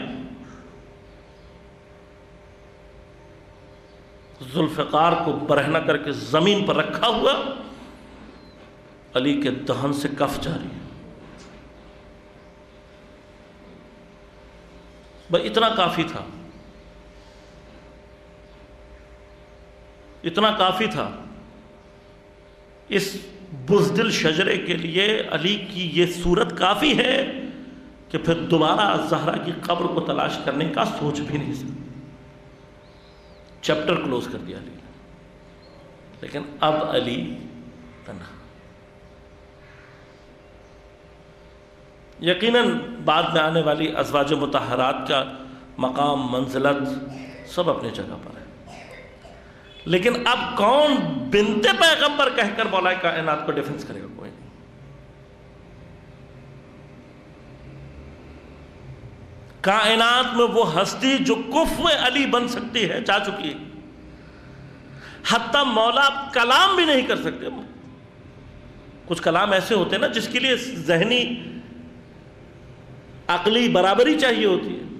Speaker 1: ذوالفقار کو برہنہ کر کے زمین پر رکھا ہوا، علی کے دہن سے کف جاری ہے. بھائی اتنا کافی تھا، اتنا کافی تھا. اس بزدل شجرے کے لیے علی کی یہ صورت کافی ہے کہ پھر دوبارہ زہرا کی قبر کو تلاش کرنے کا سوچ بھی نہیں سکتا. چیپٹر کلوز کر دیا علی. لیکن اب علی تنہا. یقیناً بعد میں آنے والی ازواج مطہرات کا مقام، منزلت سب اپنی جگہ پر ہے. لیکن اب کون بنت پیغمبر کہہ کر مولا کائنات کو ڈیفنس کرے گا؟ کوئی نہیں. کائنات میں وہ ہستی جو کفو علی بن سکتی ہے جا چکی ہے. حتیٰ مولا کلام بھی نہیں کر سکتے. کچھ کلام ایسے ہوتے ہیں نا جس کے لیے ذہنی عقلی برابری چاہیے ہوتی ہے.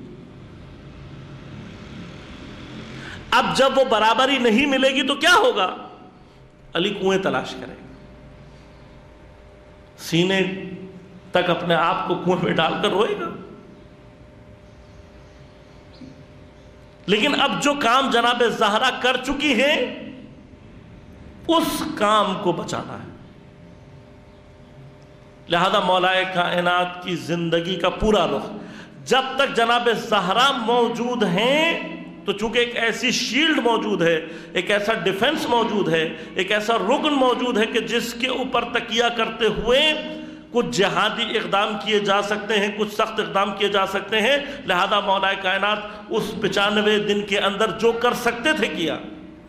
Speaker 1: اب جب وہ برابری نہیں ملے گی تو کیا ہوگا؟ علی کنویں تلاش کرے گا، سینے تک اپنے آپ کو کنویں میں ڈال کر روئے گا. لیکن اب جو کام جناب زہرا کر چکی ہیں اس کام کو بچانا ہے. لہذا مولا کائنات کی زندگی کا پورا رخ جب تک جناب زہرا موجود ہیں تو چونکہ ایک ایسی شیلڈ موجود ہے، ایک ایسا ڈیفنس موجود ہے، ایک ایسا رکن موجود ہے کہ جس کے اوپر تکیہ کرتے ہوئے کچھ جہادی اقدام کیے جا سکتے ہیں، کچھ سخت اقدام کیے جا سکتے ہیں. لہذا مولا کائنات اس پچانوے دن کے اندر جو کر سکتے تھے کیا.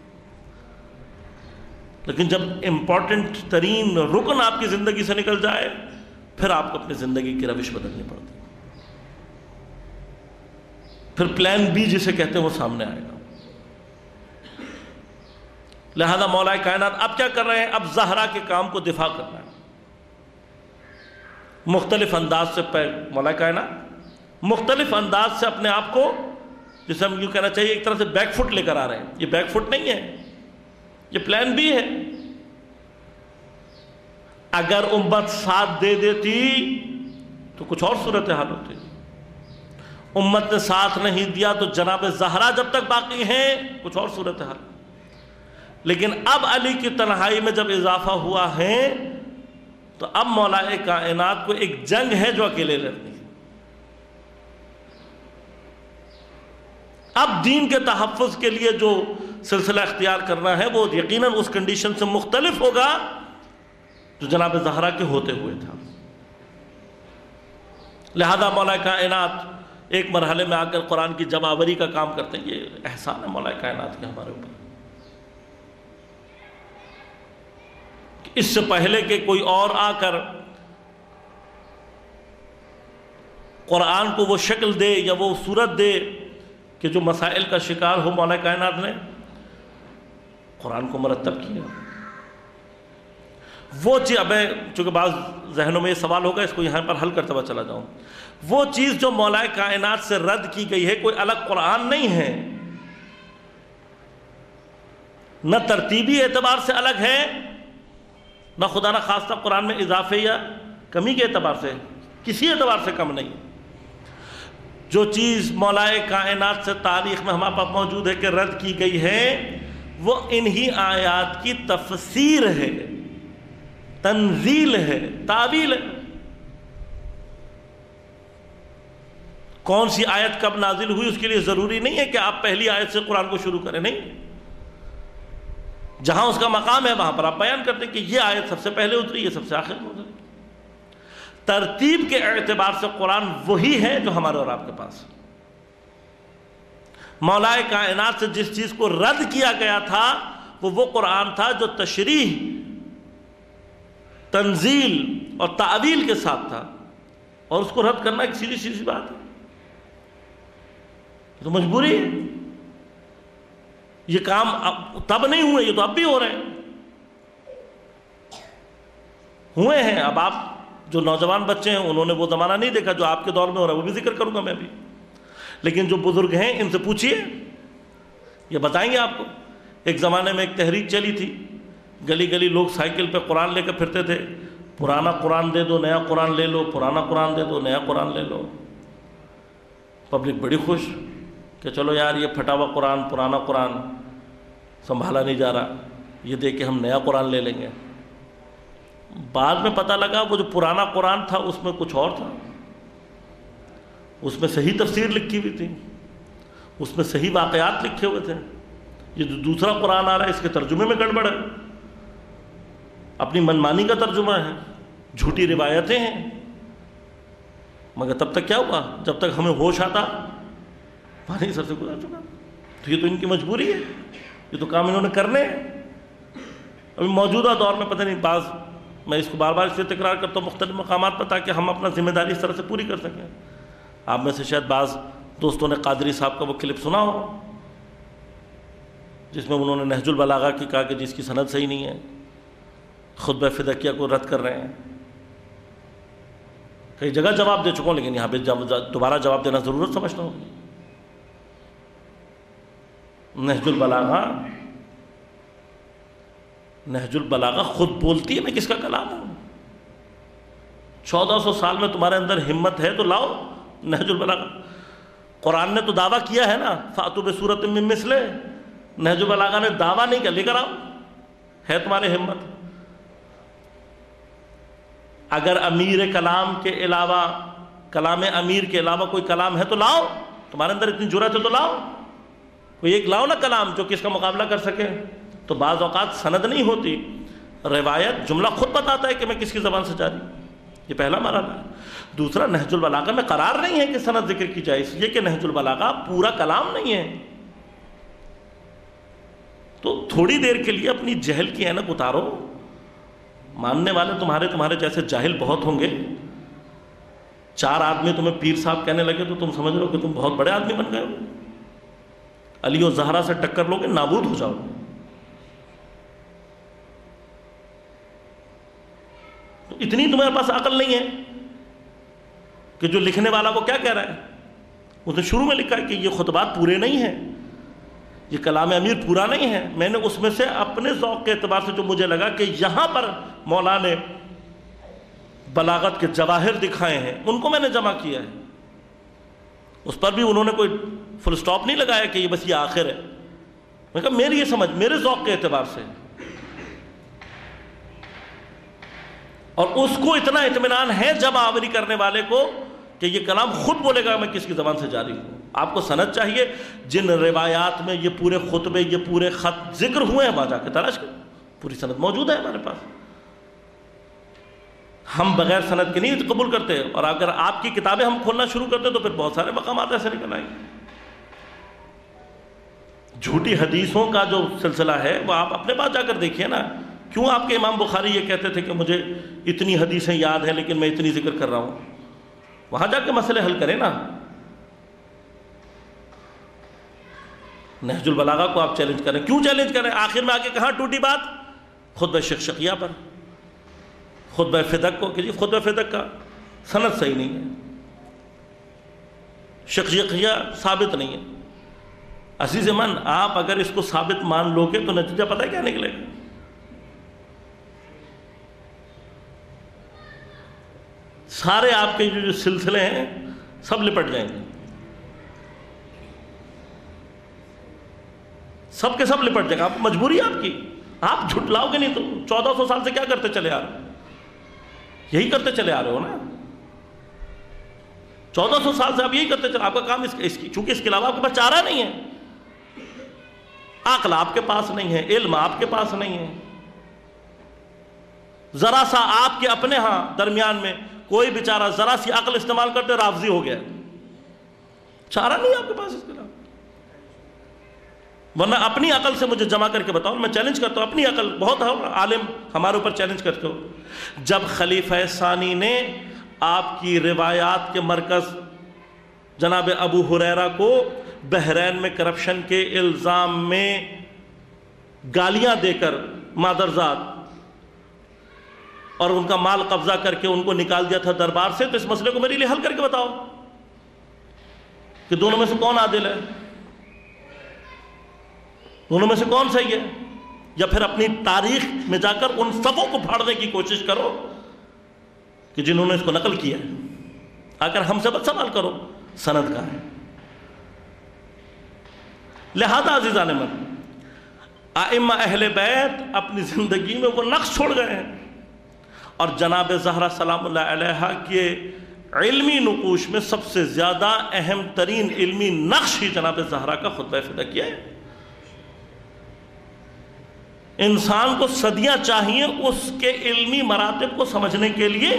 Speaker 1: لیکن جب امپورٹنٹ ترین رکن آپ کی زندگی سے نکل جائے پھر آپ کو اپنی زندگی کی روش بدلنی پڑتی ہے. پھر پلان بی جسے کہتے ہیں وہ سامنے آئے گا. لہذا مولا کائنات اب کیا کر رہے ہیں؟ اب زہرا کے کام کو دفاع کرنا ہے. مختلف انداز سے مولا کائنات مختلف انداز سے اپنے آپ کو، جسے ہم یوں کہنا چاہیے ایک طرح سے بیک فٹ لے کر آ رہے ہیں. یہ بیک فٹ نہیں ہے، یہ پلان بی ہے. اگر امت ساتھ دے دیتی تو کچھ اور صورتحال ہوتی. امت نے ساتھ نہیں دیا تو جناب زہرا جب تک باقی ہیں کچھ اور صورتحال. لیکن اب علی کی تنہائی میں جب اضافہ ہوا ہے تو اب مولا کائنات کو ایک جنگ ہے جو اکیلے لڑنی ہے. اب دین کے تحفظ کے لیے جو سلسلہ اختیار کرنا ہے وہ یقیناً اس کنڈیشن سے مختلف ہوگا جو جناب زہرا کے ہوتے ہوئے تھا. لہذا مولا کائنات ایک مرحلے میں آ کر قرآن کی جمع آوری کا کام کرتے ہیں. یہ احسان ہے مولا کائنات کے ہمارے اوپر. اس سے پہلے کہ کوئی اور آ کر قرآن کو وہ شکل دے یا وہ صورت دے کہ جو مسائل کا شکار ہو، مولا کائنات نے قرآن کو مرتب کیا. وہ چیز، اب میں چونکہ بعض ذہنوں میں یہ سوال ہوگا، اس کو یہاں پر حل کرتا ہوا چلا جاؤں. وہ چیز جو مولا کائنات سے رد کی گئی ہے کوئی الگ قرآن نہیں ہے، نہ ترتیبی اعتبار سے الگ ہے، نہ خدا نہ خواستہ قرآن میں اضافے یا کمی کے اعتبار سے، کسی اعتبار سے کم نہیں. جو چیز مولا کائنات سے تاریخ میں ہمارے پاس موجود ہے کہ رد کی گئی ہے وہ انہی آیات کی تفسیر ہے، تنزیل ہے، تعویل ہے. کون سی آیت کب نازل ہوئی اس کے لیے ضروری نہیں ہے کہ آپ پہلی آیت سے قرآن کو شروع کریں. نہیں، جہاں اس کا مقام ہے وہاں پر آپ بیان کرتے ہیں کہ یہ آیت سب سے پہلے اتری، یہ سب سے آخر میں اتری. ترتیب کے اعتبار سے قرآن وہی ہے جو ہمارے اور آپ کے پاس. مولا کائنات سے جس چیز کو رد کیا گیا تھا وہ وہ قرآن تھا جو تشریح، تنزیل اور تعویل کے ساتھ تھا، اور اس کو رد کرنا ایک سیدھی سیدھی بات ہے. تو مجبوری ہے. یہ کام تب نہیں ہوئے، یہ تو اب بھی ہو رہے ہیں، ہوئے ہیں. اب آپ جو نوجوان بچے ہیں انہوں نے وہ زمانہ نہیں دیکھا جو آپ کے دور میں ہو رہا ہے، وہ بھی ذکر کروں گا میں بھی. لیکن جو بزرگ ہیں ان سے پوچھئے، یہ بتائیں گے آپ کو. ایک زمانے میں ایک تحریک چلی تھی، گلی گلی لوگ سائیکل پہ قرآن لے کر پھرتے تھے، پرانا قرآن دے دو نیا قرآن لے لو، پرانا قرآن دے دو نیا قرآن لے لو. پبلک بڑی خوش کہ چلو یار یہ پھٹا ہوا قرآن، پرانا قرآن سنبھالا نہیں جا رہا، یہ دیکھ کے ہم نیا قرآن لے لیں گے. بعد میں پتہ لگا وہ جو پرانا قرآن تھا اس میں کچھ اور تھا، اس میں صحیح تفسیر لکھی ہوئی تھی، اس میں صحیح واقعات لکھے ہوئے تھے. یہ جو دوسرا قرآن آ رہا ہے اس کے ترجمے میں گڑبڑ ہے، اپنی منمانی کا ترجمہ ہے، جھوٹی روایتیں ہیں. مگر تب تک کیا ہوا؟ جب تک ہمیں ہوش آتا پانی سر سے گزر چکا. تو یہ تو ان کی مجبوری ہے، یہ تو کام انہوں نے کرنے ہیں. ابھی موجودہ دور میں پتہ نہیں، بعض میں اس کو بار بار اس لیے تکرار کرتا ہوں مختلف مقامات پر تاکہ ہم اپنا ذمہ داری اس طرح سے پوری کر سکیں. آپ میں سے شاید بعض دوستوں نے قادری صاحب کا وہ کلپ سنا ہو جس میں انہوں نے نہج البلاغہ کی کہا کہ جس کی سند صحیح نہیں ہے، خطبہ فدقیہ کو رد کر رہے ہیں. کئی جگہ جواب دے چکا ہوں لیکن یہاں پہ دوبارہ جواب دینا ضرورت سمجھتا ہوں. نہج البلاغہ نہج البلاغہ خود بولتی ہے میں کس کا کلام ہوں. چودہ سو سال میں تمہارے اندر ہمت ہے تو لاؤ نہج البلاغہ. قرآن نے تو دعویٰ کیا ہے نا، فاتوا بسورۃ من مثلہ. نہج البلاغہ نے دعویٰ نہیں کیا، لے کر آؤ، ہے تمہارے ہمت. اگر امیر کلام کے علاوہ، کلام امیر کے علاوہ کوئی کلام ہے تو لاؤ، تمہارے اندر اتنی جرأت ہے تو لاؤ، کوئی ایک لاؤ نا کلام جو کس کا مقابلہ کر سکے. تو بعض اوقات سند نہیں ہوتی، روایت جملہ خود بتاتا ہے کہ میں کس کی زبان سے جاری. یہ پہلا مرحلہ ہے. دوسرا، نہج البلاغہ میں قرار نہیں ہے کہ سند ذکر کی جائے، اس لیے کہ نہج البلاغہ پورا کلام نہیں ہے. تو تھوڑی دیر کے لیے اپنی جہل کی اینک اتارو. ماننے والے تمہارے تمہارے جیسے جاہل بہت ہوں گے. چار آدمی تمہیں پیر صاحب کہنے لگے تو تم سمجھ رہے ہو کہ تم بہت بڑے آدمی بن گئے ہو. علی و زہرا سے ٹکر لو گے نابود ہو جاؤ گے. تو اتنی تمہارے پاس عقل نہیں ہے کہ جو لکھنے والا وہ کیا کہہ رہا ہے. اس نے شروع میں لکھا ہے کہ یہ خطبات پورے نہیں ہیں، یہ کلام امیر پورا نہیں ہے، میں نے اس میں سے اپنے ذوق کے اعتبار سے جو مجھے لگا کہ یہاں پر مولا نے بلاغت کے جواہر دکھائے ہیں ان کو میں نے جمع کیا ہے۔ اس پر بھی انہوں نے کوئی فل سٹاپ نہیں لگایا کہ یہ بس یہ آخر ہے، میں کہا میری یہ سمجھ میرے ذوق کے اعتبار سے، اور اس کو اتنا اطمینان ہے جب آوری کرنے والے کو کہ یہ کلام خود بولے گا میں کس کی زبان سے جاری ہوں۔ آپ کو سند چاہیے، جن روایات میں یہ پورے خطبے یہ پورے خط ذکر ہوئے ہیں وہاں جا کے تلاش کریں، پوری سند موجود ہے ہمارے پاس۔ ہم بغیر سند کے نہیں قبول کرتے، اور اگر آپ کی کتابیں ہم کھولنا شروع کرتے تو پھر بہت سارے مقامات ایسے نکل آئیں گے۔ جھوٹی حدیثوں کا جو سلسلہ ہے وہ آپ اپنے پاس جا کر دیکھیے نا، کیوں آپ کے امام بخاری یہ کہتے تھے کہ مجھے اتنی حدیثیں یاد ہیں لیکن میں اتنی ذکر کر رہا ہوں، وہاں جا کے مسئلے حل کریں نا۔ نہج البلاغہ کو آپ چیلنج کریں، کیوں چیلنج کریں؟ آخر میں آ کے کہاں ٹوٹی بات؟ خطبہ شقشقیہ پر، خطبہ فدق کو کہ جی خطبہ فدق کا سند صحیح نہیں ہے، شقشقیہ ثابت نہیں ہے۔ عزیز من، آپ اگر اس کو ثابت مان لو گے تو نتیجہ پتہ ہے کیا نکلے گا؟ سارے آپ کے جو سلسلے ہیں سب لپٹ جائیں گے، سب کے سب لپٹ جائیں گے۔ آپ مجبوری ہے آپ کی، آپ جھٹلاؤ گے نہیں تو چودہ سو سال سے کیا کرتے چلے آ رہے ہو؟ یہی کرتے چلے آ رہے ہو نا، چودہ سو سال سے آپ یہی کرتے چلے، آپ کا کام اس, اس کی چونکہ اس کے علاوہ آپ کے پاس چارہ نہیں ہے، عقل آپ کے پاس نہیں ہے، علم آپ کے پاس نہیں ہے، ذرا سا آپ کے اپنے ہاں درمیان میں کوئی بیچارہ ذرا سی عقل استعمال کرتے رافضی ہو گیا، چارہ نہیں آپ کے پاس اس کے علاوہ۔ ورنہ اپنی عقل سے مجھے جمع کر کے بتاؤ، میں چیلنج کرتا ہوں، اپنی عقل بہت ہے عالم ہمارے اوپر چیلنج کرتے ہو، جب خلیفہ ثانی نے آپ کی روایات کے مرکز جناب ابو ہریرہ کو بحرین میں کرپشن کے الزام میں گالیاں دے کر مادرزاد اور ان کا مال قبضہ کر کے ان کو نکال دیا تھا دربار سے، تو اس مسئلے کو میرے لیے حل کر کے بتاؤ کہ دونوں میں سے کون عادل ہے، دونوں میں سے کون صحیح ہے، یا پھر اپنی تاریخ میں جا کر ان سبوں کو پھاڑنے کی کوشش کرو کہ جنہوں نے اس کو نقل کیا ہے، اگر ہم سے بس سوال کرو سند کا ہے۔ لہذا عزیزان من، ائمہ اہل بیت اپنی زندگی میں وہ نقش چھوڑ گئے ہیں، اور جناب زہرا سلام اللہ علیہا کے علمی نقوش میں سب سے زیادہ اہم ترین علمی نقش ہی جناب زہرا کا خطبہ فدقیہ ہے۔ انسان کو صدیاں چاہیے اس کے علمی مراتب کو سمجھنے کے لیے،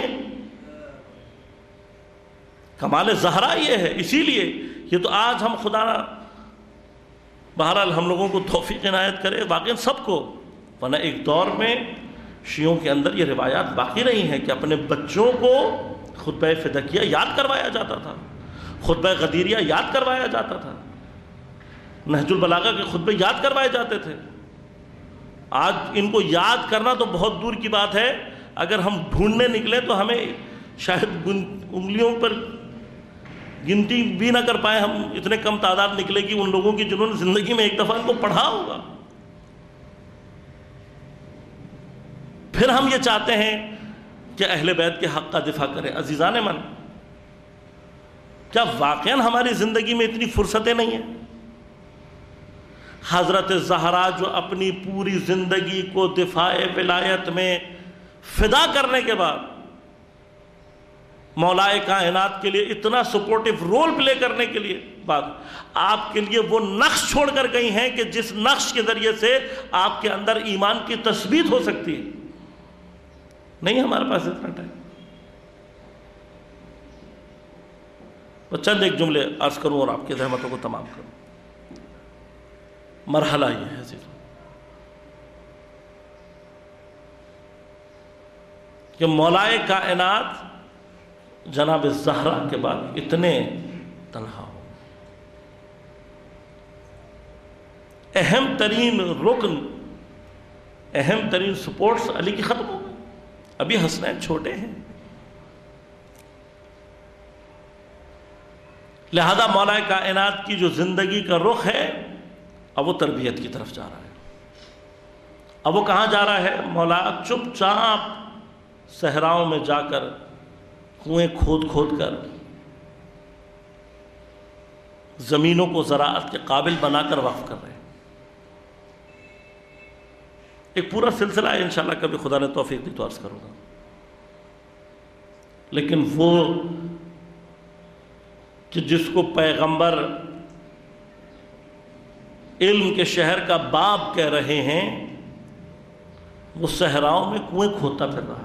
Speaker 1: کمال زہرا یہ ہے۔ اسی لیے یہ تو آج ہم خدا بہرحال ہم لوگوں کو توفیق عنایت کرے، واقعی سب کو، ورنہ ایک دور میں شیعوں کے اندر یہ روایات باقی رہی ہیں کہ اپنے بچوں کو خطبہ فدقیہ یاد کروایا جاتا تھا، خطبہ غدیریہ یاد کروایا جاتا تھا، نہج البلاغہ کے خطبے یاد کروائے جاتے تھے۔ آج ان کو یاد کرنا تو بہت دور کی بات ہے، اگر ہم ڈھونڈنے نکلیں تو ہمیں شاید انگلیوں پر گنتی بھی نہ کر پائے، ہم اتنے کم تعداد نکلے گی ان لوگوں کی جنہوں نے زندگی میں ایک دفعہ ان کو پڑھا ہوگا۔ پھر ہم یہ چاہتے ہیں کہ اہل بیت کے حق کا دفاع کریں۔ عزیزان من، کیا واقعاً ہماری زندگی میں اتنی فرصتیں نہیں ہیں؟ حضرت زہرا جو اپنی پوری زندگی کو دفاع ولایت میں فدا کرنے کے بعد مولائے کائنات کے لیے اتنا سپورٹیو رول پلے کرنے کے لیے بعد آپ کے لیے وہ نقش چھوڑ کر گئی ہیں کہ جس نقش کے ذریعے سے آپ کے اندر ایمان کی تثبیت ہو سکتی ہے، نہیں ہمارے پاس اتنا ٹائم۔ تو چند ایک جملے عرض کروں اور آپ کی زحمتوں کو تمام کروں۔ مرحلہ یہ ہے کہ مولائے کائنات جناب زہرا کے بعد اتنے تنہا ہو، اہم ترین رکن، اہم ترین سپورٹس علی کی ختم ہو گئی۔ ابھی حسنین چھوٹے ہیں، لہذا مولا کائنات کی جو زندگی کا رخ ہے اب وہ تربیت کی طرف جا رہا ہے. اب وہ کہاں جا رہا ہے؟ مولا چپ چاپ صحراؤں میں جا کر کنویں کھود کھود کر زمینوں کو زراعت کے قابل بنا کر وقف کر رہے ہیں. ایک پورا سلسلہ ہے، انشاءاللہ کبھی خدا نے توفیق دی تو عرض کروں گا. لیکن وہ کہ جس کو پیغمبر علم کے شہر کا باب کہہ رہے ہیں وہ صحراؤں میں کنویں کھودتا پھر رہا ہے.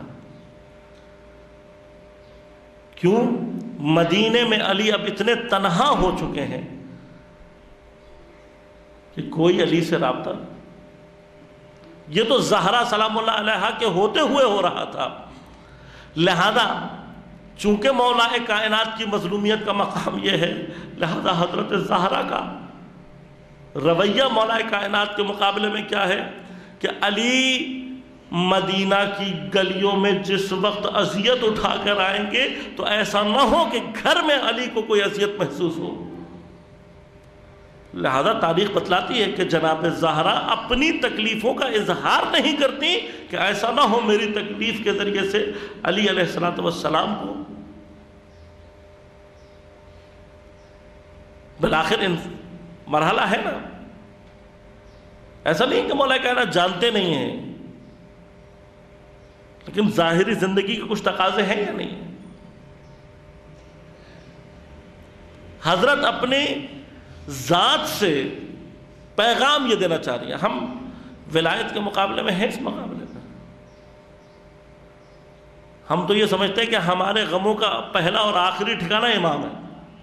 Speaker 1: کیوں؟ مدینے میں علی اب اتنے تنہا ہو چکے ہیں کہ کوئی علی سے رابطہ. یہ تو زہرا سلام اللہ علیہا کے ہوتے ہوئے ہو رہا تھا. لہذا چونکہ مولا کائنات کی مظلومیت کا مقام یہ ہے، لہذا حضرت زہرا کا رویہ مولا کائنات کے مقابلے میں کیا ہے کہ علی مدینہ کی گلیوں میں جس وقت اذیت اٹھا کر آئیں گے تو ایسا نہ ہو کہ گھر میں علی کو کوئی اذیت محسوس ہو. لہذا تاریخ بتلاتی ہے کہ جناب زہرا اپنی تکلیفوں کا اظہار نہیں کرتی کہ ایسا نہ ہو میری تکلیف کے ذریعے سے علی علیہ السلام کو. بالآخر ان مرحلہ ہے نا، ایسا نہیں کہ مولا کائنات جانتے نہیں ہیں، لیکن ظاہری زندگی کے کچھ تقاضے ہیں یا نہیں. حضرت اپنے ذات سے پیغام یہ دینا چاہ رہی ہے. ہم ولایت کے مقابلے میں ہیں اس مقابلے میں. ہم تو یہ سمجھتے ہیں کہ ہمارے غموں کا پہلا اور آخری ٹھکانہ امام ہے.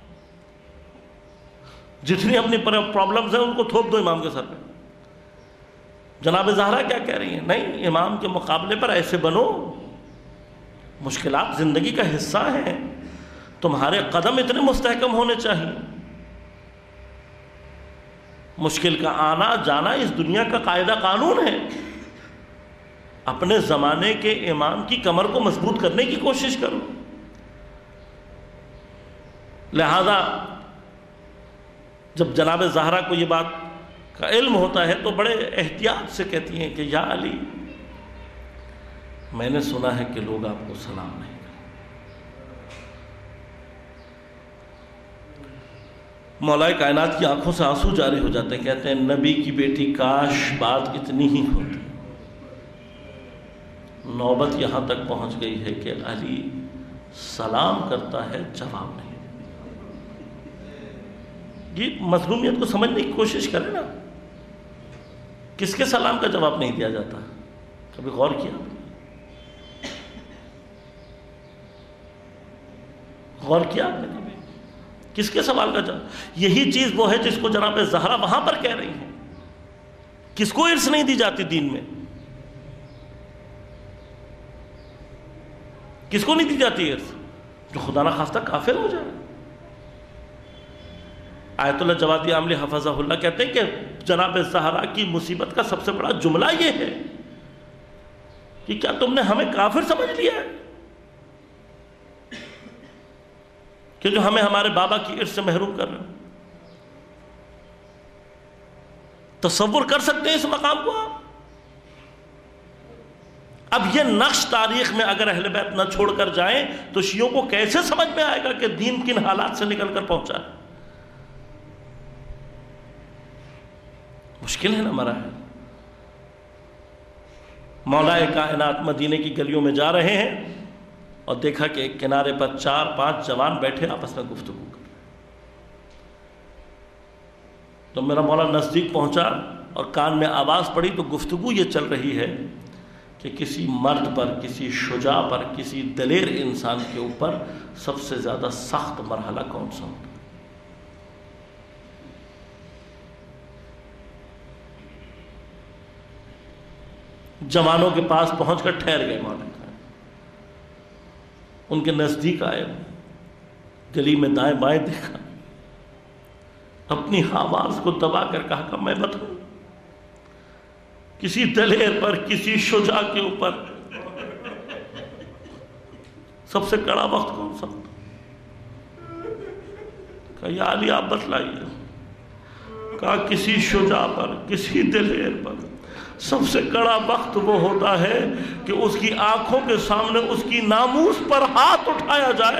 Speaker 1: جتنی اپنی پرابلمز ہیں ان کو تھوپ دو امام کے سر پہ. جناب زہرا کیا کہہ رہی ہیں؟ نہیں، امام کے مقابلے پر ایسے بنو. مشکلات زندگی کا حصہ ہیں، تمہارے قدم اتنے مستحکم ہونے چاہیے. مشکل کا آنا جانا اس دنیا کا قاعدہ قانون ہے. اپنے زمانے کے امام کی کمر کو مضبوط کرنے کی کوشش کرو. لہذا جب جناب زہرا کو یہ بات کا علم ہوتا ہے تو بڑے احتیاط سے کہتی ہیں کہ یا علی، میں نے سنا ہے کہ لوگ آپ کو سلام نہیں کرتے. مولا کائنات کی آنکھوں سے آنسو جاری ہو جاتے ہیں. کہتے ہیں نبی کی بیٹی کاش بات اتنی ہی ہوتی. نوبت یہاں تک پہنچ گئی ہے کہ علی سلام کرتا ہے، جواب نہیں. یہ مظلومیت کو سمجھنے کی کوشش کریں نا. کس کے سلام کا جواب نہیں دیا جاتا؟ کبھی غور کیا؟ غور کیا آپ نے کبھی کس کے سوال کا جواب؟ یہی چیز وہ ہے جس کو جناب زہرا وہاں پر کہہ رہی ہیں. کس کو ارث نہیں دی جاتی دین میں؟ کس کو نہیں دی جاتی ارث؟ جو خدا نہ خواستہ کافر ہو جائے. آیت اللہ جوادی عاملی حفظہ اللہ کہتے ہیں کہ جناب زہرا کی مصیبت کا سب سے بڑا جملہ یہ ہے کہ کیا تم نے ہمیں کافر سمجھ لیا ہے کہ جو ہمیں ہمارے بابا کی ارث سے محروم کر رہے ہیں؟ تصور کر سکتے ہیں اس مقام کو آپ؟ اب یہ نقش تاریخ میں اگر اہل بیت نہ چھوڑ کر جائیں تو شیعوں کو کیسے سمجھ میں آئے گا کہ دین کن حالات سے نکل کر پہنچا ہے؟ مشکل ہے نا مراحل. مولا کائنات مدینے کی گلیوں میں جا رہے ہیں اور دیکھا کہ ایک کنارے پر چار پانچ جوان بیٹھے آپس میں گفتگو کر رہے. تو میرا مولا نزدیک پہنچا اور کان میں آواز پڑی تو گفتگو یہ چل رہی ہے کہ کسی مرد پر، کسی شجاع پر، کسی دلیر انسان کے اوپر سب سے زیادہ سخت مرحلہ کون سا ہوتا ہے. جوانوں کے پاس پہنچ کر ٹھہر گئے. مولا ان کے نزدیک آئے، گلی میں دائیں بائیں دیکھا، اپنی آواز کو دبا کر کہا کہ میں بتاؤں کسی دلیر پر، کسی شجاع کے اوپر سب سے کڑا وقت کون سا؟ کہا یا علی آپ بتلائیے. کہا کسی شجاع پر، کسی دلیر پر سب سے کڑا وقت وہ ہوتا ہے کہ اس کی آنکھوں کے سامنے اس کی ناموس پر ہاتھ اٹھایا جائے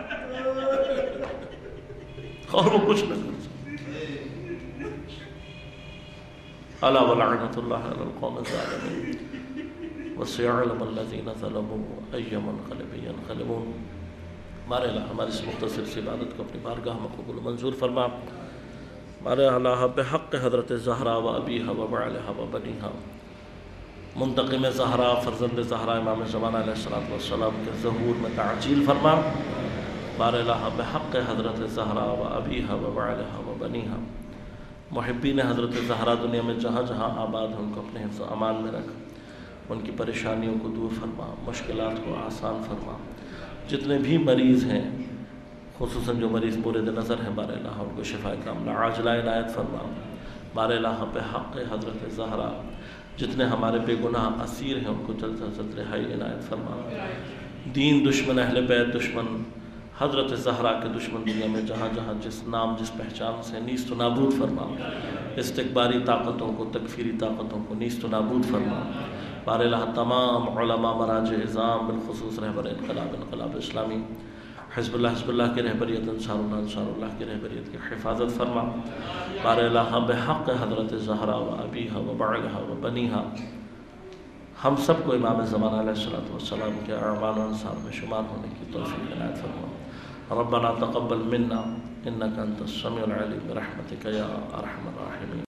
Speaker 1: اور وہ کچھ نہ کر سکے. الا ولعنۃ اللہ علی القوم الظالمین وسيعلم الذين ظلموا أي منقلب ينقلبون. ہمارے اللہ ہماری اس مختصر سی عبادت کو اپنی بارگاہ میں قبول و منظور فرما. ہمارے اللہ بحق حضرت زہرا و ابیہا و بعلہا و بنیہا، منتقم زہرا فرزند زہرا امام زمانہ علیہ السلام کے ظہور میں تعجیل فرما. ہمارے اللہ بحق حضرت زہرا و ابیہا و بعلہا و بنیہا، محبین حضرت زہرا دنیا میں جہاں جہاں آباد ہیں ان کو اپنے حفظ و امان میں رکھ، ان کی پریشانیوں کو دور فرما، مشکلات کو آسان فرما. جتنے بھی مریض ہیں، خصوصاً جو مریض مورد نظر ہیں، بارے اللہ ان کو شفا کاملہ عاجلہ عنایت فرما. بارے اللہ پہ حق حضرت زہرا جتنے ہمارے بے گناہ اسیر ہیں ان کو جلد از جلد رہائی عنایت فرما. دین دشمن، اہل بیت دشمن، حضرت زہرا کے دشمن دنیا میں جہاں جہاں جس نام جس پہچان سے نیست و نابود فرما. استکباری طاقتوں کو، تکفیری طاقتوں کو نیست و نابود فرما. بارے اللہ تمام علماء مراجع اعظام بالخصوص رہبر انقلاب انقلاب اسلامی، حزب اللہ حزب اللہ کی رہبریت، انصار اللہ انصار اللہ کی رہبریت کی حفاظت فرما. بارے اللہ بحق حضرت زہرا و ابیہا و بعلہا و بنیہا ہم سب کو امام زمانہ علیہ السلام کے اعوان و انصار میں شمار ہونے کی توفیق عنایت فرما. ربنا تقبل منا انك انت السميع العليم برحمتك يا ارحم الراحمين.